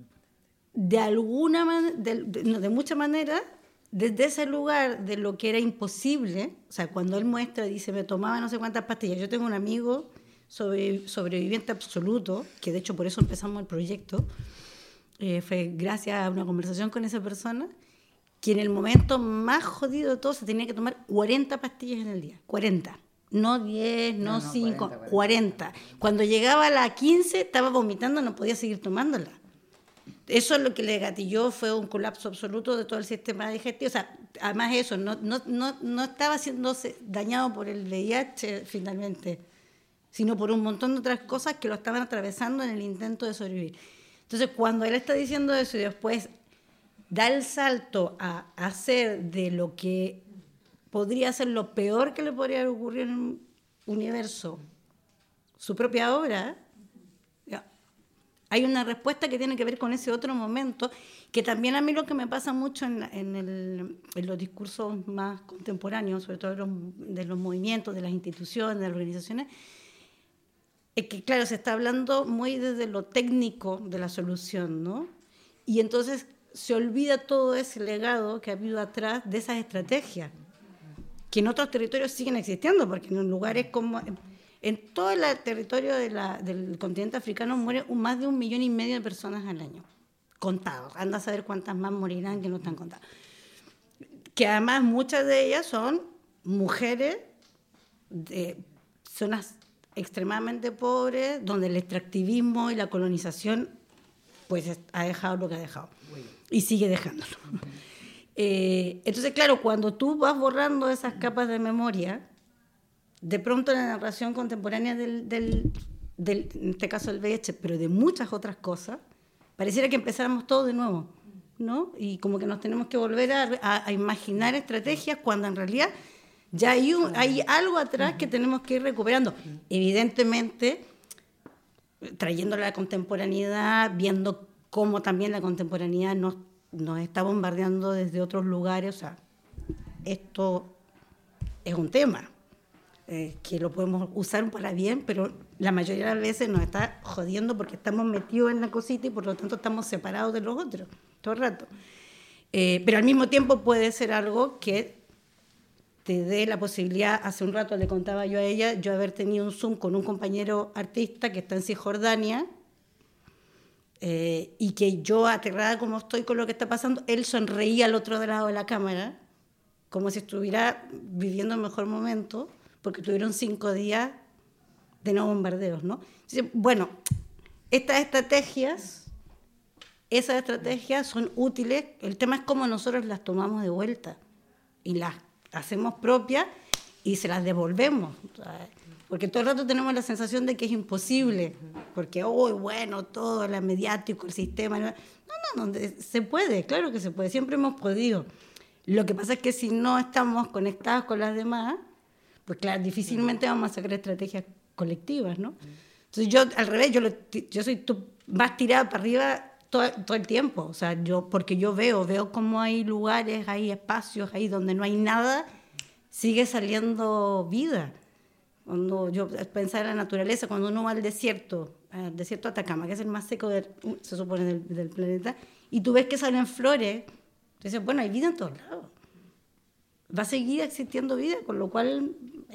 de muchas maneras, desde ese lugar de lo que era imposible, o sea, cuando él muestra, dice, me tomaba no sé cuántas pastillas. Yo tengo un amigo sobreviviente absoluto, que de hecho por eso empezamos el proyecto, fue gracias a una conversación con esa persona, que en el momento más jodido de todo se tenía que tomar 40 pastillas en el día, 40. No 10, no 5, 40. Cuando llegaba a la 15 estaba vomitando, no podía seguir tomándola. Eso es lo que le gatilló, fue un colapso absoluto de todo el sistema digestivo. O sea, además eso, no estaba siéndose dañado por el VIH finalmente, sino por un montón de otras cosas que lo estaban atravesando en el intento de sobrevivir. Entonces, cuando él está diciendo eso y después da el salto a hacer de lo que podría ser lo peor que le podría haber ocurrido en el universo su propia obra, hay una respuesta que tiene que ver con ese otro momento, que también a mí lo que me pasa mucho en los discursos más contemporáneos, sobre todo de los movimientos, de las instituciones, de las organizaciones, es que, claro, se está hablando muy desde lo técnico de la solución, ¿no? Y entonces se olvida todo ese legado que ha habido atrás de esas estrategias, que en otros territorios siguen existiendo, porque en lugares como... En todo el territorio del continente africano muere más de 1,5 millones de personas al año, contados. Anda a saber cuántas más morirán que no están contadas. Que además muchas de ellas son mujeres de zonas extremadamente pobres, donde el extractivismo y la colonización pues ha dejado lo que ha dejado y sigue dejándolo. Entonces, claro, cuando tú vas borrando esas capas de memoria, de pronto la narración contemporánea en este caso del VIH, pero de muchas otras cosas, pareciera que empezáramos todo de nuevo, ¿no? Y como que nos tenemos que volver a imaginar estrategias cuando en realidad ya hay algo atrás que tenemos que ir recuperando. Evidentemente, trayendo la contemporaneidad, viendo cómo también la contemporaneidad nos está bombardeando desde otros lugares. O sea, esto es un tema. que lo podemos usar para bien, pero la mayoría de las veces nos está jodiendo porque estamos metidos en la cosita y por lo tanto estamos separados de los otros todo el rato. Pero al mismo tiempo puede ser algo que te dé la posibilidad. Hace un rato le contaba yo a ella, yo haber tenido un Zoom con un compañero artista que está en Cisjordania, y que yo, aterrada como estoy con lo que está pasando, él sonreía al otro lado de la cámara, como si estuviera viviendo el mejor momento, porque tuvieron 5 días de no bombardeos, ¿no? Entonces, bueno, esas estrategias son útiles, el tema es cómo nosotros las tomamos de vuelta y las hacemos propias y se las devolvemos, ¿sabes? Porque todo el rato tenemos la sensación de que es imposible, porque, bueno, todo el mediático, el sistema... No, se puede, claro que se puede, siempre hemos podido. Lo que pasa es que si no estamos conectados con las demás, pues claro, difícilmente vamos a sacar estrategias colectivas, ¿no? Entonces yo, al revés, yo soy más tirada para arriba todo el tiempo, o sea, porque yo veo cómo hay lugares, hay espacios ahí donde no hay nada, sigue saliendo vida. Cuando yo pensaba en la naturaleza, cuando uno va al desierto de Atacama, que es el más seco, se supone, del planeta, y tú ves que salen flores, entonces, bueno, hay vida en todos lados. Va a seguir existiendo vida, con lo cual...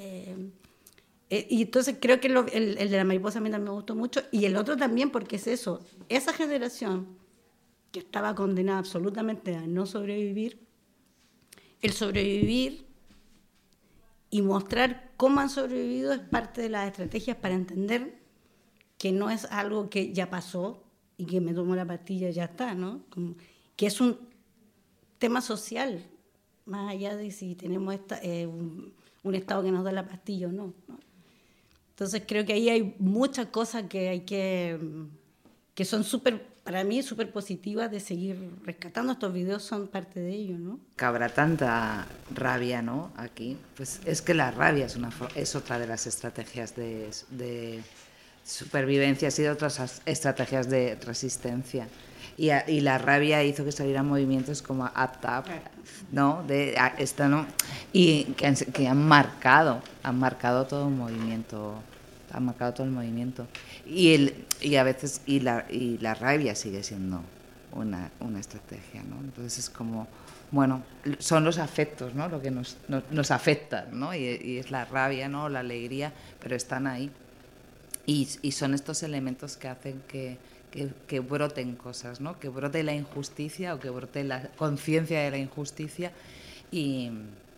y entonces creo que el de la mariposa a mí también me gustó mucho, y el otro también porque es eso, esa generación que estaba condenada absolutamente a no sobrevivir, el sobrevivir y mostrar cómo han sobrevivido es parte de las estrategias para entender que no es algo que ya pasó y que me tomo la pastilla y ya está, ¿no? Que es un tema social, más allá de si tenemos un Estado que nos da la pastilla o no, ¿no? Entonces creo que ahí hay muchas cosas que son para mí súper positivas de seguir rescatando. Estos videos son parte de ello, ¿no? Que habrá tanta rabia, ¿no? Aquí, pues es que la rabia es otra de las estrategias de supervivencia, y de otras estrategias de resistencia. Y la rabia hizo que salieran movimientos como Apt Up, ¿no? ¿no? Y que han marcado todo un movimiento. Han marcado todo el movimiento. Y a veces la rabia sigue siendo una estrategia, ¿no? Entonces es como, bueno, son los afectos, ¿no? Lo que nos afecta, ¿no? Y es la rabia, ¿no? La alegría, pero están ahí. Y son estos elementos que hacen que broten cosas, ¿no? Que brote la injusticia o que brote la conciencia de la injusticia y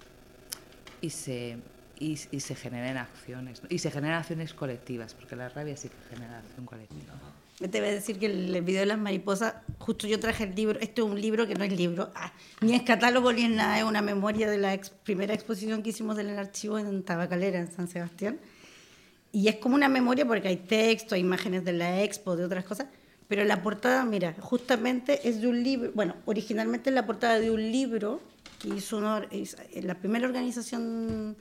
se generen acciones, ¿no? Y se generan acciones colectivas, porque la rabia sí que genera acción colectiva. Te voy a decir que el video de las mariposas, justo yo traje el libro, este es un libro que no es libro, ni es catálogo ni es nada, es una memoria de la primera exposición que hicimos en el archivo en Tabacalera, en San Sebastián, y es como una memoria porque hay texto, hay imágenes de la expo, de otras cosas, pero la portada, mira, justamente es de un libro, bueno, originalmente es la portada de un libro que hizo la primera organización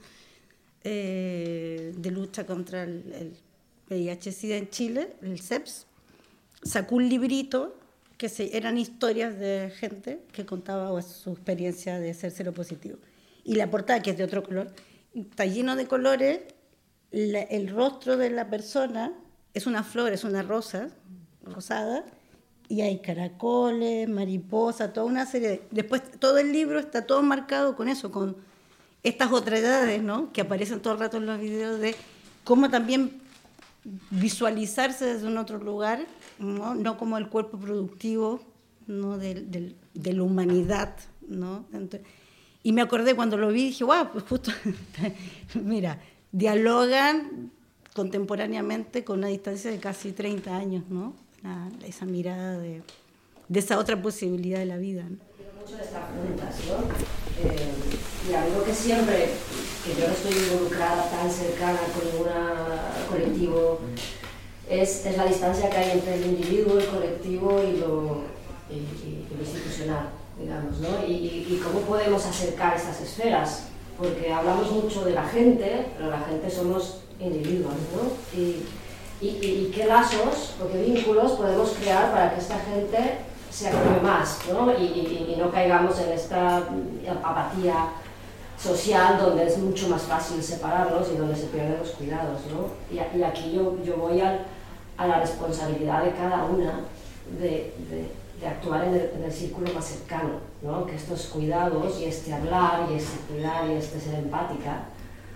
de lucha contra el VIH-Sida en Chile, el CEPS, sacó un librito que eran historias de gente que contaba su experiencia de ser seropositivo. Y la portada, que es de otro color, está lleno de colores, el rostro de la persona es una flor, es una rosa, rosada, y hay caracoles, mariposas, toda una serie Después todo el libro está todo marcado con eso, con estas otredades, ¿no? Que aparecen todo el rato en los videos, de cómo también visualizarse desde un otro lugar, no como el cuerpo productivo, ¿no? de la humanidad, ¿no? Y me acordé cuando lo vi, dije, wow, pues justo, mira, dialogan contemporáneamente con una distancia de casi 30 años, ¿no? Esa mirada de esa otra posibilidad de la vida, ¿no? Mucho de estas preguntas, ¿no? Y algo que siempre, que yo no estoy involucrada tan cercana con ningún colectivo, es la distancia que hay entre el individuo, el colectivo y lo institucional, digamos, ¿no? Y cómo podemos acercar estas esferas, porque hablamos mucho de la gente, pero la gente somos individuos, ¿no? Y qué lazos o qué vínculos podemos crear para que esta gente se active más, ¿no? Y no caigamos en esta apatía social donde es mucho más fácil separarlos y donde se pierden los cuidados, ¿no? Y aquí yo voy a la responsabilidad de cada una de actuar en el círculo más cercano, ¿no? Que estos cuidados y este hablar y este cuidar y este ser empática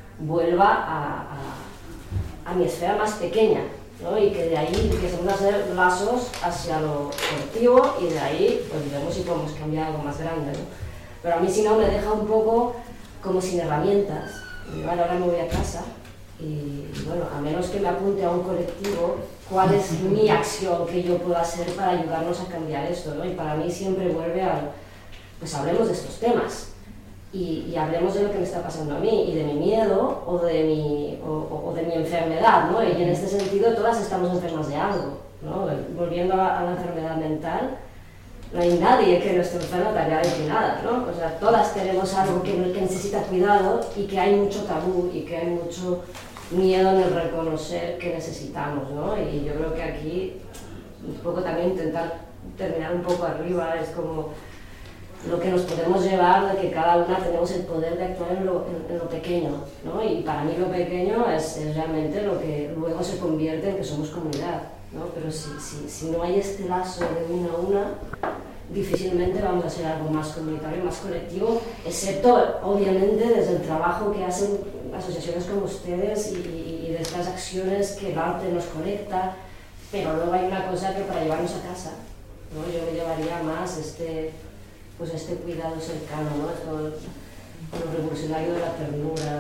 vuelva a mi esfera más pequeña, ¿no? Y que de ahí empiecen a hacer lazos hacia lo colectivo y de ahí pues vemos si podemos cambiar algo más grande, ¿no? Pero a mí si no me deja un poco como sin herramientas. Digo, ahora me voy a casa y bueno, a menos que me apunte a un colectivo, ¿cuál es mi acción que yo puedo hacer para ayudarnos a cambiar esto, ¿no? Y para mí siempre vuelve a, pues hablemos de estos temas y hablemos de lo que me está pasando a mí y de mi miedo o de mi enfermedad, ¿no? Y en este sentido todas estamos enfermas de algo, ¿no? Volviendo a la enfermedad mental, no hay nadie que no esté enfermo de nada, ¿no? O sea, todas tenemos algo que necesita cuidado y que hay mucho tabú y que hay mucho miedo en el reconocer que necesitamos, ¿no? Y yo creo que aquí un poco también intentar terminar un poco arriba es como lo que nos podemos llevar de que cada una tenemos el poder de actuar en lo pequeño, ¿no? Y para mí lo pequeño es realmente lo que luego se convierte en que somos comunidad, ¿no? Pero si no hay este lazo de una a una, difícilmente vamos a hacer algo más comunitario, más colectivo, excepto obviamente desde el trabajo que hacen asociaciones como ustedes y de estas acciones que el arte nos conecta, pero luego hay una cosa que para llevarnos a casa, ¿no? Yo me llevaría más este cuidado cercano, ¿no? Esto, lo revolucionario de la ternura,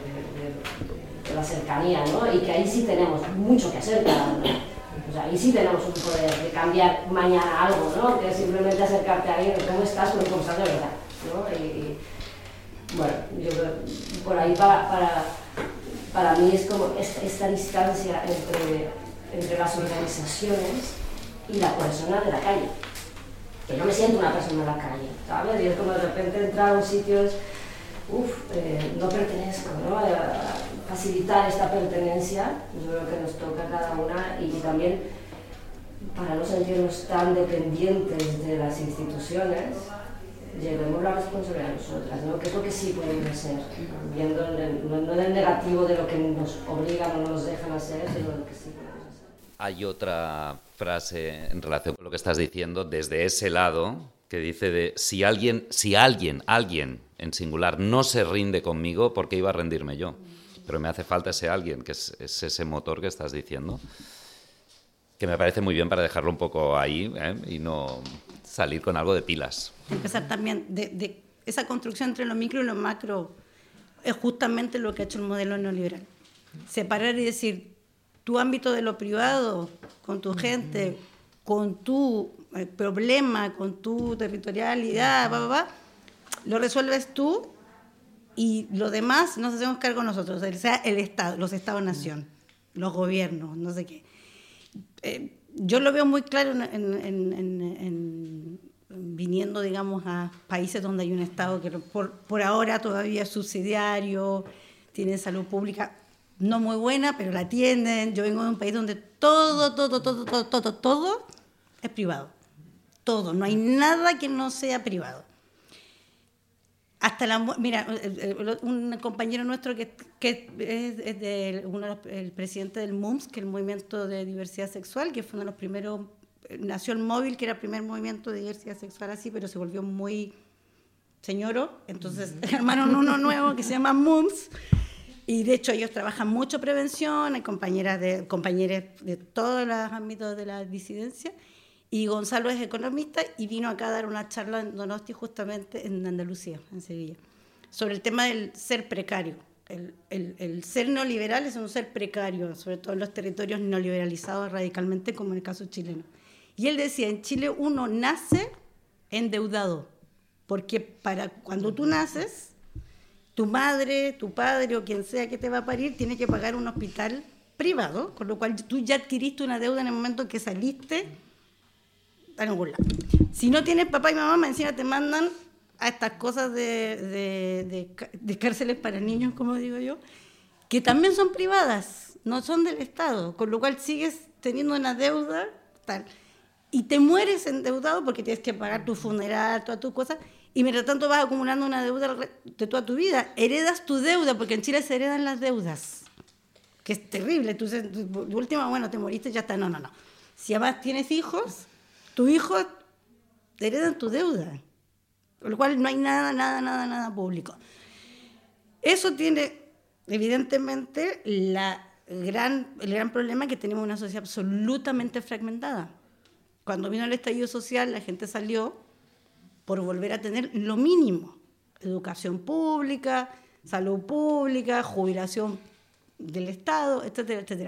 de la cercanía, ¿no? Y que ahí sí tenemos mucho que hacer cada uno. O sea, ahí sí tenemos un poder de cambiar mañana algo, ¿no? Que es simplemente acercarte a alguien, ¿cómo estás? Con cómo estás de verdad, ¿no? Y bueno, yo creo, por ahí para mí es como esta distancia entre las organizaciones y la persona de la calle. Que no me siento una persona de la calle, ¿sabes? Y es como de repente entrar a un sitio, no pertenezco, ¿no? Facilitar esta pertenencia, yo creo que nos toca a cada una y también para no sentirnos tan dependientes de las instituciones, llevemos la responsabilidad a nosotras, ¿no? Que es lo que sí podemos hacer, viendo no en el negativo de lo que nos obligan o nos dejan hacer, sino lo que sí podemos hacer. Hay otra frase en relación con lo que estás diciendo, desde ese lado, que dice de si alguien en singular no se rinde conmigo, ¿por qué iba a rendirme yo? Pero me hace falta ese alguien, que es ese motor que estás diciendo, que me parece muy bien para dejarlo un poco ahí, y no salir con algo de pilas. Empezar también de esa construcción entre lo micro y lo macro es justamente lo que ha hecho el modelo neoliberal. Separar y decir, tu ámbito de lo privado, con tu gente, con tu problema, con tu territorialidad, lo resuelves tú y lo demás nos hacemos cargo nosotros, o sea, el Estado, los Estados-nación, los gobiernos, no sé qué. Yo lo veo muy claro viniendo, digamos, a países donde hay un Estado que por ahora todavía es subsidiario, tiene salud pública no muy buena, pero la atienden. Yo vengo de un país donde todo es privado. Todo, no hay nada que no sea privado. Hasta mira, un compañero nuestro que es el presidente del MUMS, que es el Movimiento de Diversidad Sexual, que fue uno de los primeros, nació el Móvil, que era el primer movimiento de diversidad sexual así, pero se volvió muy señoro, entonces armaron uno nuevo que se llama MUMS, y de hecho ellos trabajan mucho prevención, hay compañeros de todos los ámbitos de la disidencia, y Gonzalo es economista y vino acá a dar una charla en Donosti, justamente en Andalucía, en Sevilla, sobre el tema del ser precario. El ser neoliberal es un ser precario, sobre todo en los territorios neoliberalizados radicalmente, como en el caso chileno. Y él decía, en Chile uno nace endeudado, porque cuando tú naces, tu madre, tu padre o quien sea que te va a parir tiene que pagar un hospital privado, con lo cual tú ya adquiriste una deuda en el momento que saliste a ningún lado. Si no tienes papá y mamá, encima te mandan a estas cosas de cárceles para niños, como digo yo, que también son privadas, no son del Estado, con lo cual sigues teniendo una deuda tal. y te mueres endeudado porque tienes que pagar tu funeral, todas tus cosas, y mientras tanto vas acumulando una deuda de toda tu vida. Heredas tu deuda, porque en Chile se heredan las deudas, que es terrible. Tú, de última, bueno, te moriste, ya está. No. Si además tienes hijos, tus hijos te heredan tu deuda, con lo cual no hay nada público. Eso tiene, evidentemente, el gran problema que tenemos una sociedad absolutamente fragmentada. Cuando vino el estallido social, la gente salió por volver a tener lo mínimo: educación pública, salud pública, jubilación del Estado, etcétera, etcétera.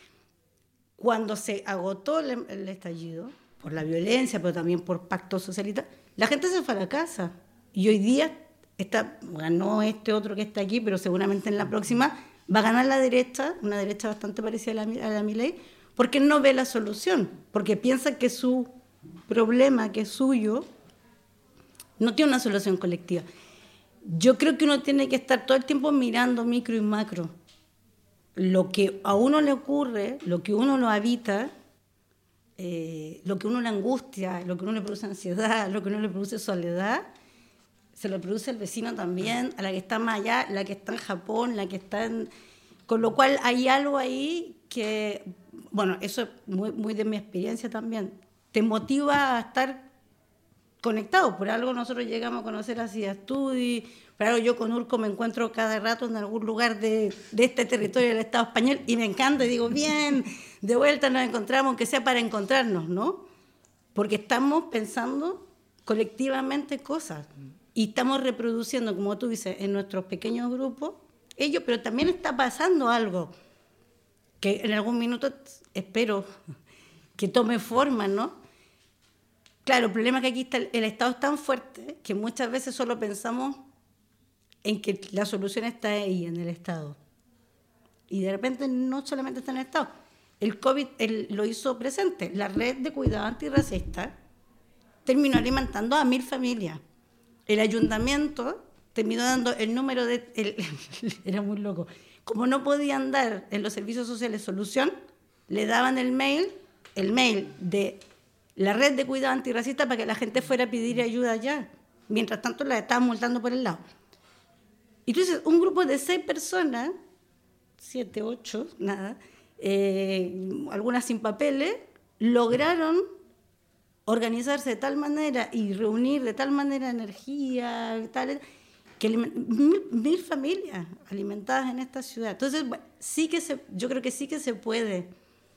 Cuando se agotó el estallido, por la violencia, pero también por pactos socialistas, la gente se fue a la casa. Y hoy día ganó este otro que está aquí, pero seguramente en la próxima va a ganar la derecha, una derecha bastante parecida a la Milei, porque no ve la solución, porque piensa que su problema, que es suyo, no tiene una solución colectiva. Yo creo que uno tiene que estar todo el tiempo mirando micro y macro. Lo que a uno le ocurre, lo que uno lo habita, lo que uno le angustia, lo que uno le produce ansiedad, lo que uno le produce soledad, se lo produce el vecino también, a la que está más allá, la que está en Japón, la que está en... Con lo cual hay algo ahí que, bueno, eso es muy de mi experiencia también, te motiva a estar conectado. Por algo nosotros llegamos a conocer a Cida Studi, por algo yo con Urco me encuentro cada rato en algún lugar de este territorio del Estado español y me encanta y digo, bien, de vuelta nos encontramos, aunque sea para encontrarnos, ¿no? Porque estamos pensando colectivamente cosas y estamos reproduciendo, como tú dices, en nuestros pequeños grupos, ellos, pero también está pasando algo que en algún minuto espero que tome forma, ¿no? Claro, el problema es que aquí está el Estado es tan fuerte que muchas veces solo pensamos en que la solución está ahí, en el Estado. Y de repente no solamente está en el Estado. El COVID lo hizo presente. La red de cuidado antirracista terminó alimentando a 1.000 familias. El ayuntamiento terminó dando el número de... era muy loco. Como no podían dar en los servicios sociales solución, le daban el mail de la red de cuidado antirracista para que la gente fuera a pedir ayuda allá. Mientras tanto, la estaban multando por el lado. Y entonces, un grupo de 6 personas, 7, 8, nada, algunas sin papeles, lograron organizarse de tal manera y reunir de tal manera energía, tal, que 1.000 familias alimentadas en esta ciudad. Entonces, bueno, yo creo que sí que se puede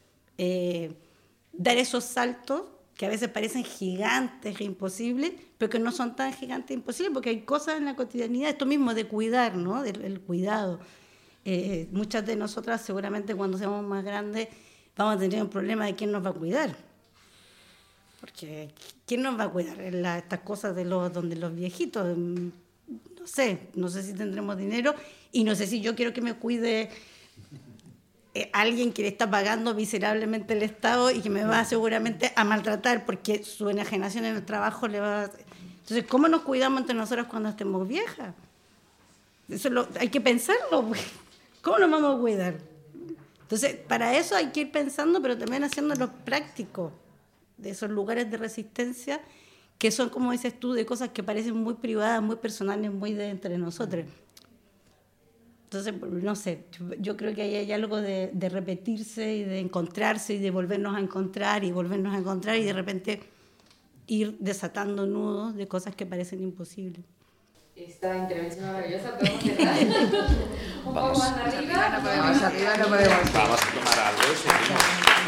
dar esos saltos que a veces parecen gigantes e imposibles, pero que no son tan gigantes e imposibles, porque hay cosas en la cotidianidad, esto mismo de cuidar, ¿no? El cuidado. Muchas de nosotras seguramente cuando seamos más grandes vamos a tener un problema de quién nos va a cuidar. Porque ¿quién nos va a cuidar? Estas cosas donde los viejitos, no sé si tendremos dinero y no sé si yo quiero que me cuide alguien que le está pagando miserablemente el Estado y que me va seguramente a maltratar porque su enajenación en el trabajo le va a... Entonces, ¿cómo nos cuidamos entre nosotros cuando estemos viejas? Eso hay que pensarlo. ¿Cómo nos vamos a cuidar? Entonces, para eso hay que ir pensando, pero también haciéndolo práctico, de esos lugares de resistencia que son, como dices tú, de cosas que parecen muy privadas, muy personales, muy de entre nosotros. Entonces, no sé, yo creo que ahí hay algo de repetirse y de encontrarse y de volvernos a encontrar y de repente ir desatando nudos de cosas que parecen imposibles. Esta intervención maravillosa, ¿podemos cerrar? Un poco más arriba. Más arriba no podemos. Vamos a tomar algo y seguimos.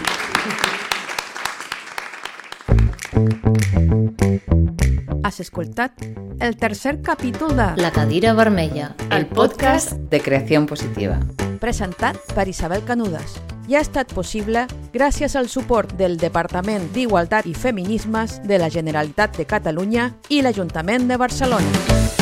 Has escoltat el tercer capítol de La cadira vermella, El podcast de creació positiva. presentat per Isabel Canudas i ha estat possible gràcies al suport del Departament d'Igualtat i Feminismes de la Generalitat de Catalunya i l'Ajuntament de Barcelona.